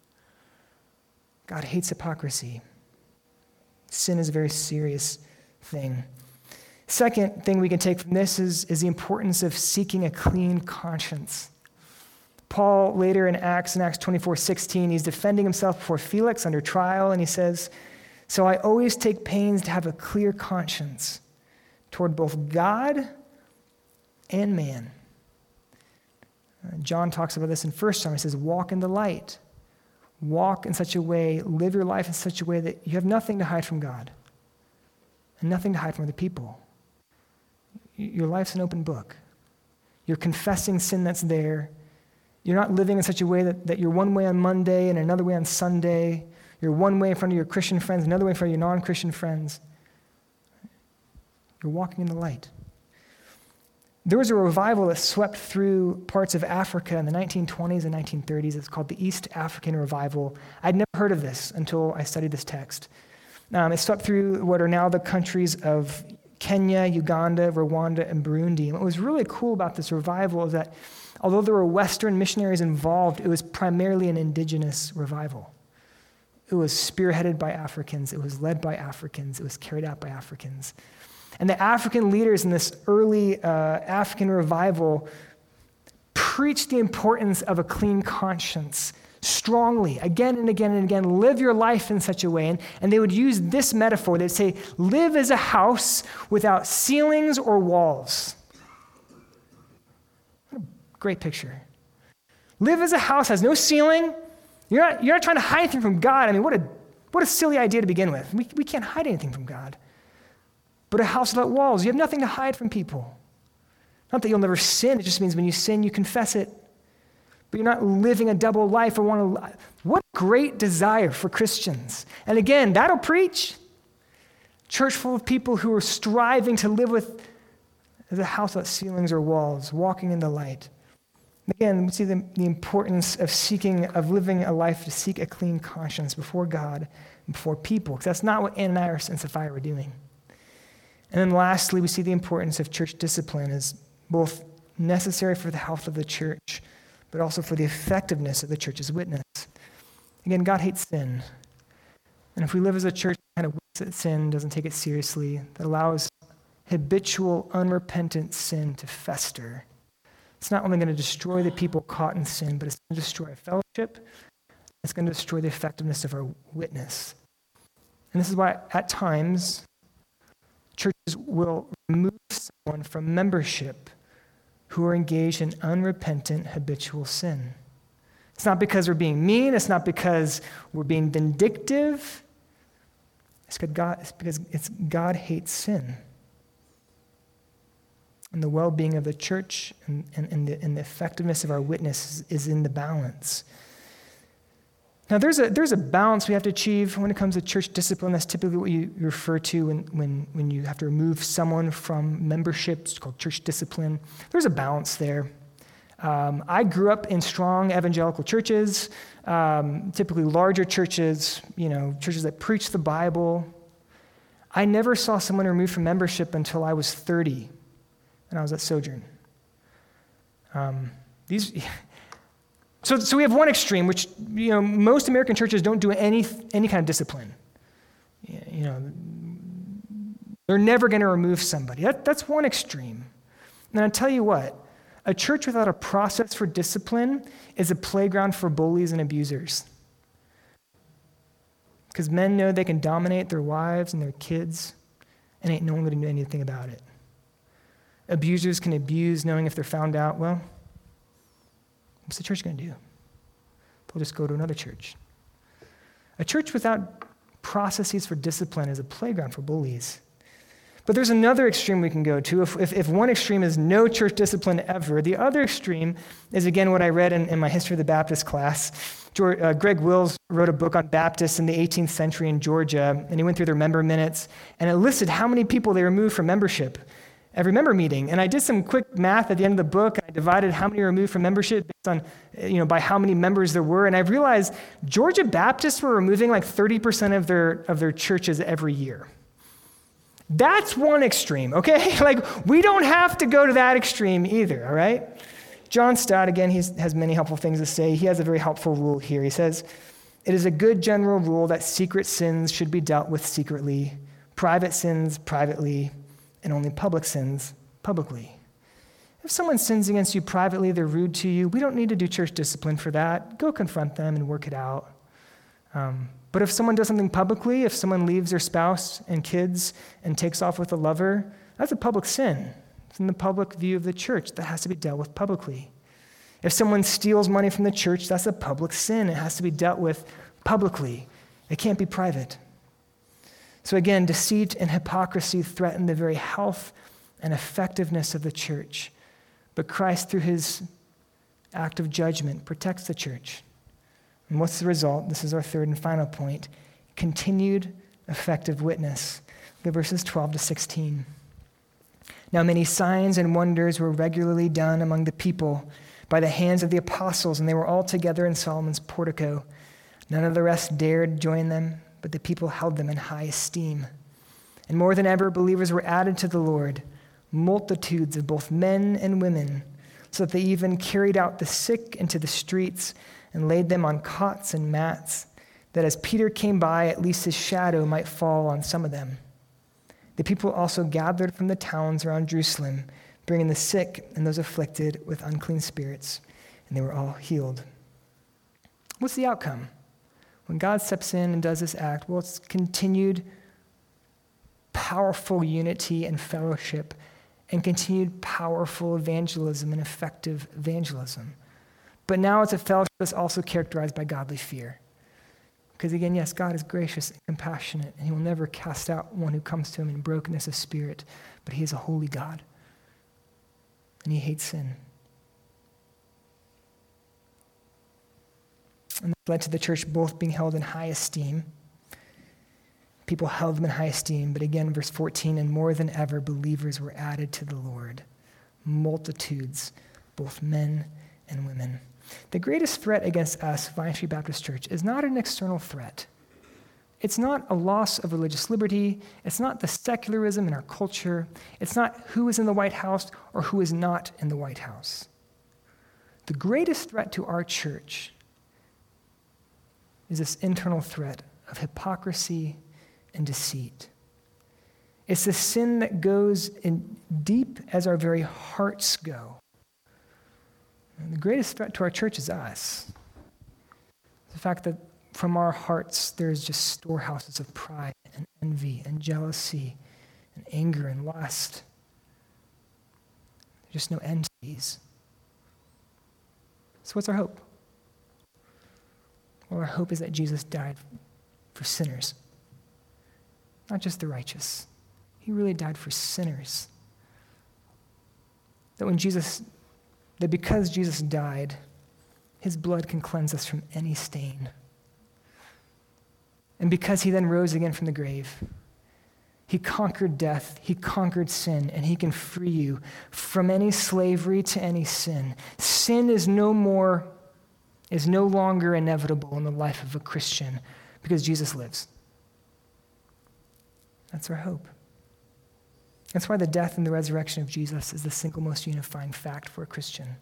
God hates hypocrisy. Sin is a very serious thing. Second thing we can take from this is, is the importance of seeking a clean conscience. Paul, later in Acts, in Acts twenty-four sixteen, he's defending himself before Felix under trial, and he says, "So I always take pains to have a clear conscience toward both God and man." Uh, John talks about this in First John. He says, "Walk in the light. Walk in such a way, live your life in such a way that you have nothing to hide from God and nothing to hide from other people. Your life's an open book. You're confessing sin that's there. You're not living in such a way that, that you're one way on Monday and another way on Sunday. You're one way in front of your Christian friends, another way in front of your non-Christian friends. You're walking in the light." There was a revival that swept through parts of Africa in the nineteen twenties and nineteen thirties. It's called the East African Revival. I'd never heard of this until I studied this text. Um, it swept through what are now the countries of Kenya, Uganda, Rwanda, and Burundi. And what was really cool about this revival is that although there were Western missionaries involved, it was primarily an indigenous revival. It was spearheaded by Africans. It was led by Africans. It was carried out by Africans. And the African leaders in this early uh, African revival preached the importance of a clean conscience strongly, again and again and again. Live your life in such a way. And, and they would use this metaphor. They'd say, live as a house without ceilings or walls. What a great picture. Live as a house, has no ceiling. You're not, you're not trying to hide anything from God. I mean, what a, what a silly idea to begin with. We, we can't hide anything from God. But a house without walls, you have nothing to hide from people. Not that you'll never sin. It just means when you sin, you confess it. But you're not living a double life or want to. What a great desire for Christians. And again, that'll preach. Church full of people who are striving to live with a house without ceilings or walls, walking in the light. Again, we see the, the importance of seeking, of living a life to seek a clean conscience before God and before people, because that's not what Ananias and Sapphira were doing. And then lastly, we see the importance of church discipline as both necessary for the health of the church, but also for the effectiveness of the church's witness. Again, God hates sin. And if we live as a church that kind of looks at sin, doesn't take it seriously, that allows habitual, unrepentant sin to fester, it's not only going to destroy the people caught in sin, but it's going to destroy our fellowship. It's going to destroy the effectiveness of our witness. And this is why at times, churches will remove someone from membership who are engaged in unrepentant habitual sin. It's not because we're being mean. It's not because we're being vindictive. It's because God, it's because it's God hates sin. And the well-being of the church and, and, and, the, and the effectiveness of our witness is, is in the balance. Now, there's a there's a balance we have to achieve when it comes to church discipline. That's typically what you refer to when, when, when you have to remove someone from membership. It's called church discipline. There's a balance there. Um, I grew up in strong evangelical churches, um, typically larger churches, you know, churches that preach the Bible. I never saw someone removed from membership until I was thirty, and I was at Sojourn. Um, these... So, so we have one extreme, which, you know, most American churches don't do any any kind of discipline. You know, they're never going to remove somebody. That, that's one extreme. And I'll tell you what, a church without a process for discipline is a playground for bullies and abusers. Because men know they can dominate their wives and their kids, and ain't no one going to do anything about it. Abusers can abuse knowing if they're found out, well, what's the church going to do? they'll just go to another church. A church without processes for discipline is a playground for bullies. But there's another extreme we can go to. If, if, if one extreme is no church discipline ever, the other extreme is, again, what I read in, in my History of the Baptist class. George, uh, Greg Wills wrote a book on Baptists in the eighteenth century in Georgia, and he went through their member minutes, and it listed how many people they removed from membership every member meeting. And I did some quick math at the end of the book, and I divided how many were removed from membership based on, you know, by how many members there were, and I realized Georgia Baptists were removing like thirty percent of their of their churches every year. That's one extreme, okay? Like, we don't have to go to that extreme either, all right? John Stott, again, he has many helpful things to say. He has a very helpful rule here. He says, "It is a good general rule that secret sins should be dealt with secretly, private sins privately, and only public sins publicly." If someone sins against you privately, they're rude to you, we don't need to do church discipline for that. Go confront them and work it out. Um, But if someone does something publicly, if someone leaves their spouse and kids and takes off with a lover, that's a public sin. It's in the public view of the church. That has to be dealt with publicly. If someone steals money from the church, that's a public sin. It has to be dealt with publicly. It can't be private. So again, deceit and hypocrisy threaten the very health and effectiveness of the church. But Christ, through his act of judgment, protects the church. And what's the result? This is our third and final point. Continued effective witness. Look at verses twelve to sixteen. "Now many signs and wonders were regularly done among the people by the hands of the apostles, and they were all together in Solomon's portico. None of the rest dared join them, but the people held them in high esteem. And more than ever, believers were added to the Lord, multitudes of both men and women, so that they even carried out the sick into the streets and laid them on cots and mats, that as Peter came by, at least his shadow might fall on some of them. The people also gathered from the towns around Jerusalem, bringing the sick and those afflicted with unclean spirits, and they were all healed." What's the outcome? When God steps in and does this act, well, it's continued powerful unity and fellowship, and continued powerful evangelism and effective evangelism. But now it's a fellowship that's also characterized by godly fear. Because again, yes, God is gracious and compassionate, and he will never cast out one who comes to him in brokenness of spirit, but he is a holy God, and he hates sin. And that led to the church both being held in high esteem. People held them in high esteem, but again, verse fourteen, "And more than ever, believers were added to the Lord, multitudes, both men and women." The greatest threat against us, Vine Street Baptist Church, is not an external threat. It's not a loss of religious liberty. It's not the secularism in our culture. It's not who is in the White House or who is not in the White House. The greatest threat to our church is this internal threat of hypocrisy and deceit. It's the sin that goes in deep as our very hearts go. And the greatest threat to our church is us. The fact that from our hearts there's just storehouses of pride and envy and jealousy and anger and lust. There's just no end to these. So what's our hope? Well, our hope is that Jesus died for sinners, not just the righteous. He really died for sinners. That when Jesus That because Jesus died, his blood can cleanse us from any stain. And because he then rose again from the grave, he conquered death, he conquered sin, and he can free you from any slavery to any sin. Sin is no more, is no longer inevitable in the life of a Christian because Jesus lives. That's our hope. That's why the death and the resurrection of Jesus is the single most unifying fact for a Christian.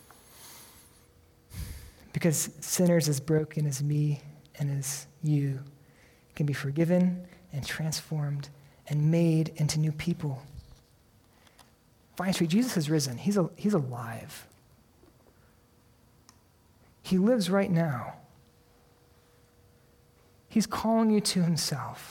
Because sinners as broken as me and as you can be forgiven and transformed and made into new people. Vine Street, Jesus has risen. He's, a, he's alive. He lives right now. He's calling you to himself.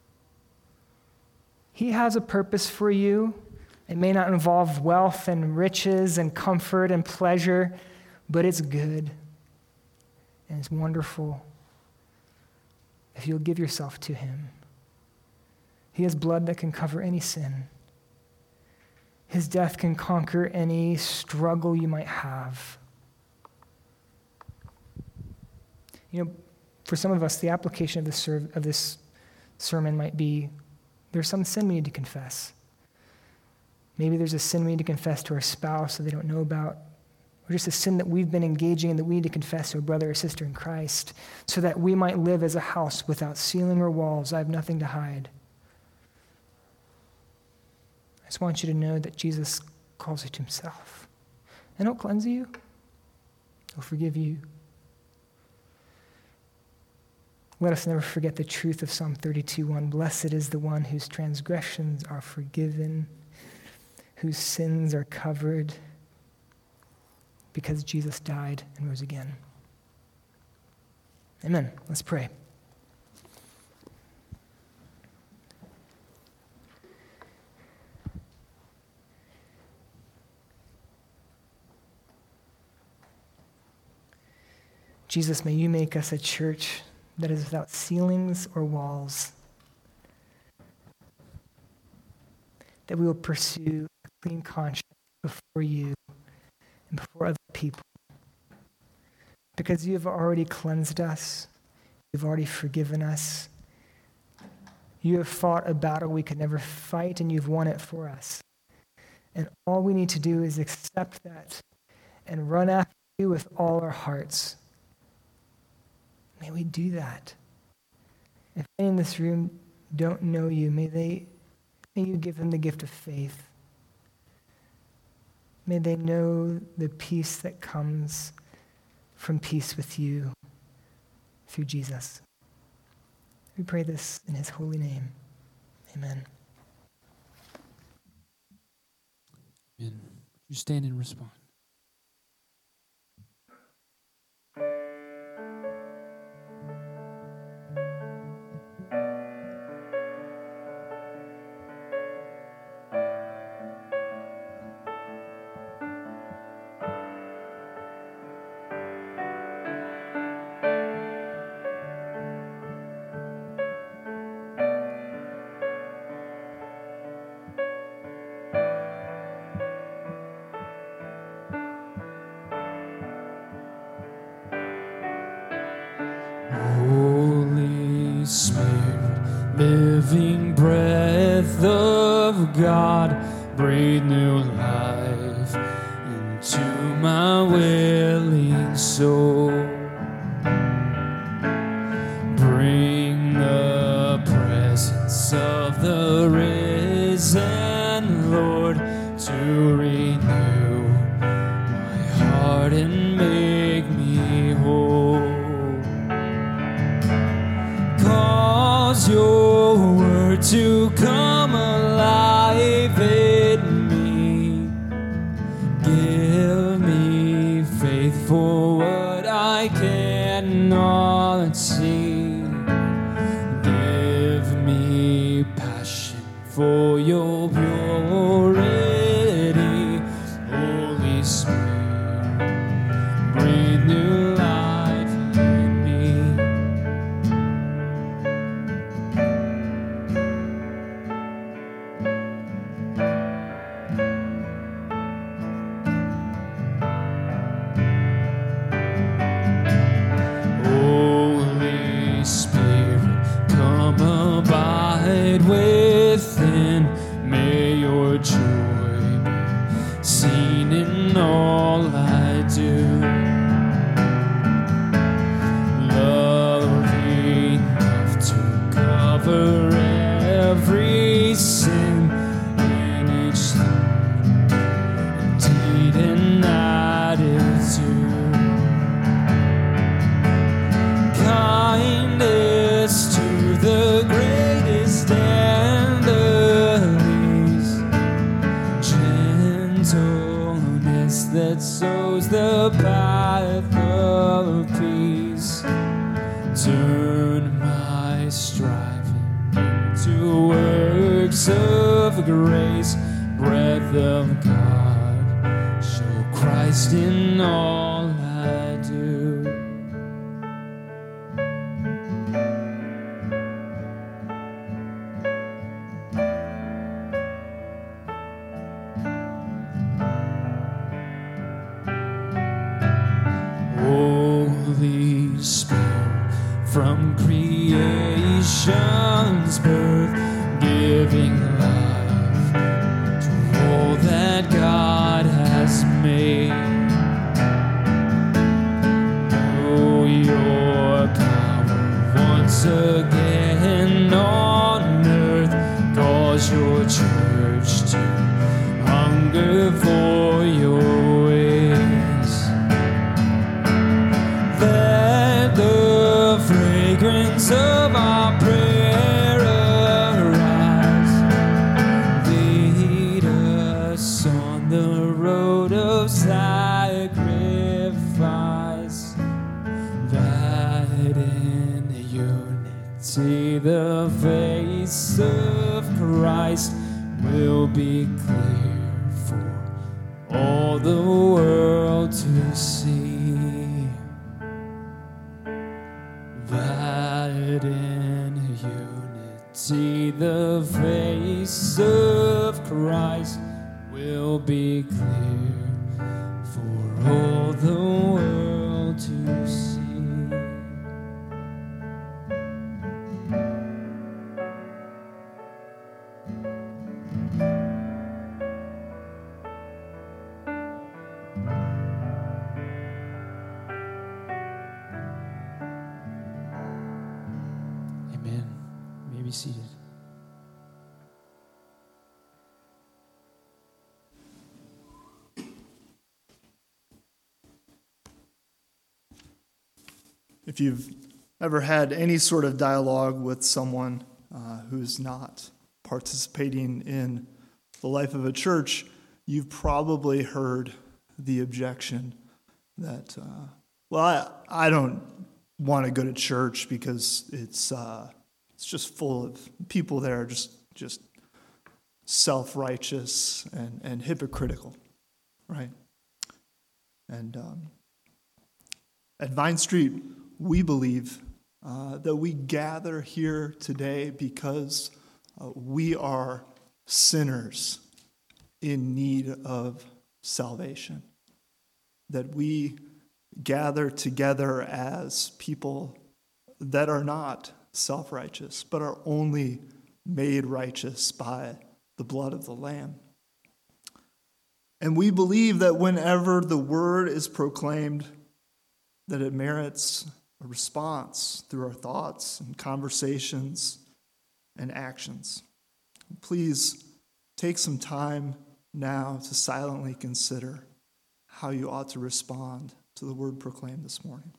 He has a purpose for you. It may not involve wealth and riches and comfort and pleasure, but it's good. and is wonderful if you'll give yourself to him. He has blood that can cover any sin. His death can conquer any struggle you might have. You know, for some of us, the application of this, ser- of this sermon might be there's some sin we need to confess. Maybe there's a sin we need to confess to our spouse that they don't know about, or just a sin that we've been engaging in that we need to confess to a brother or sister in Christ so that we might live as a house without ceiling or walls. I have nothing to hide. I just want you to know that Jesus calls you to himself. And he'll cleanse you. He'll forgive you. Let us never forget the truth of Psalm thirty-two one. Blessed is the one whose transgressions are forgiven, whose sins are covered, because Jesus died and rose again. Amen. Let's pray. Jesus, may you make us a church that is without ceilings or walls, that we will pursue a clean conscience before you and before other people, because you have already cleansed us, you've already forgiven us, you have fought a battle we could never fight, and you've won it for us. And all we need to do is accept that and run after you with all our hearts. May we do that. If any in this room don't know you, may they, may you give them the gift of faith. May they know the peace that comes from peace with you through Jesus. We pray this in his holy name. Amen. Amen. Would you stand and respond? Holy Spirit, living breath of God, breathe new life into my willing soul. Bring the presence of the risen Lord to renew my heart and make me whole. Cause your word to come alive in me. Give me faith for what I cannot see. Give me passion for your purity. Holy Spirit, breathe new life in me. Holy Spirit, come abide within. May your joy be seen in all I do. Love enough to cover every sin in each thought, deed and attitude. Kindness to the greatest and the least. Gentleness that sows the path of peace. Turn my striving into works of grace. Breath of God, show Christ in all I do. spill from creation's birth, giving life to all that God has made. Oh, your power once again on earth, cause your church to hunger for your ways. Let the fragrance of our prayer arise. Lead us on the road of sacrifice, that in unity the face of Christ will be clear for all the world to see. That in unity the face of Christ will be clear for all the world to see. Amen. You may be seated. If you've ever had any sort of dialogue with someone uh, who's not participating in the life of a church, you've probably heard the objection that, uh, well, I, I don't want to go to church because it's uh, it's just full of people there are just just self-righteous and, and hypocritical, right? And um, at Vine Street, we believe uh, that we gather here today because uh, we are sinners in need of salvation. That we gather together as people that are not self-righteous, but are only made righteous by the blood of the Lamb. And we believe that whenever the word is proclaimed, that it merits a response through our thoughts and conversations and actions. Please take some time now to silently consider how you ought to respond to the word proclaimed this morning.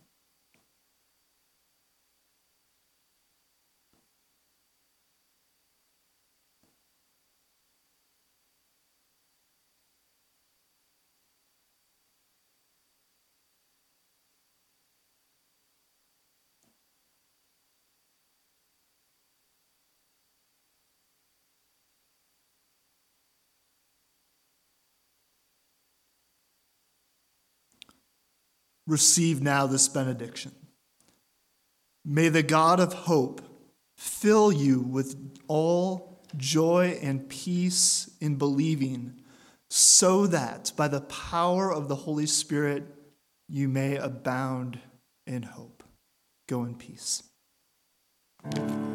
Receive now this benediction. May the God of hope fill you with all joy and peace in believing, so that by the power of the Holy Spirit you may abound in hope. Go in peace.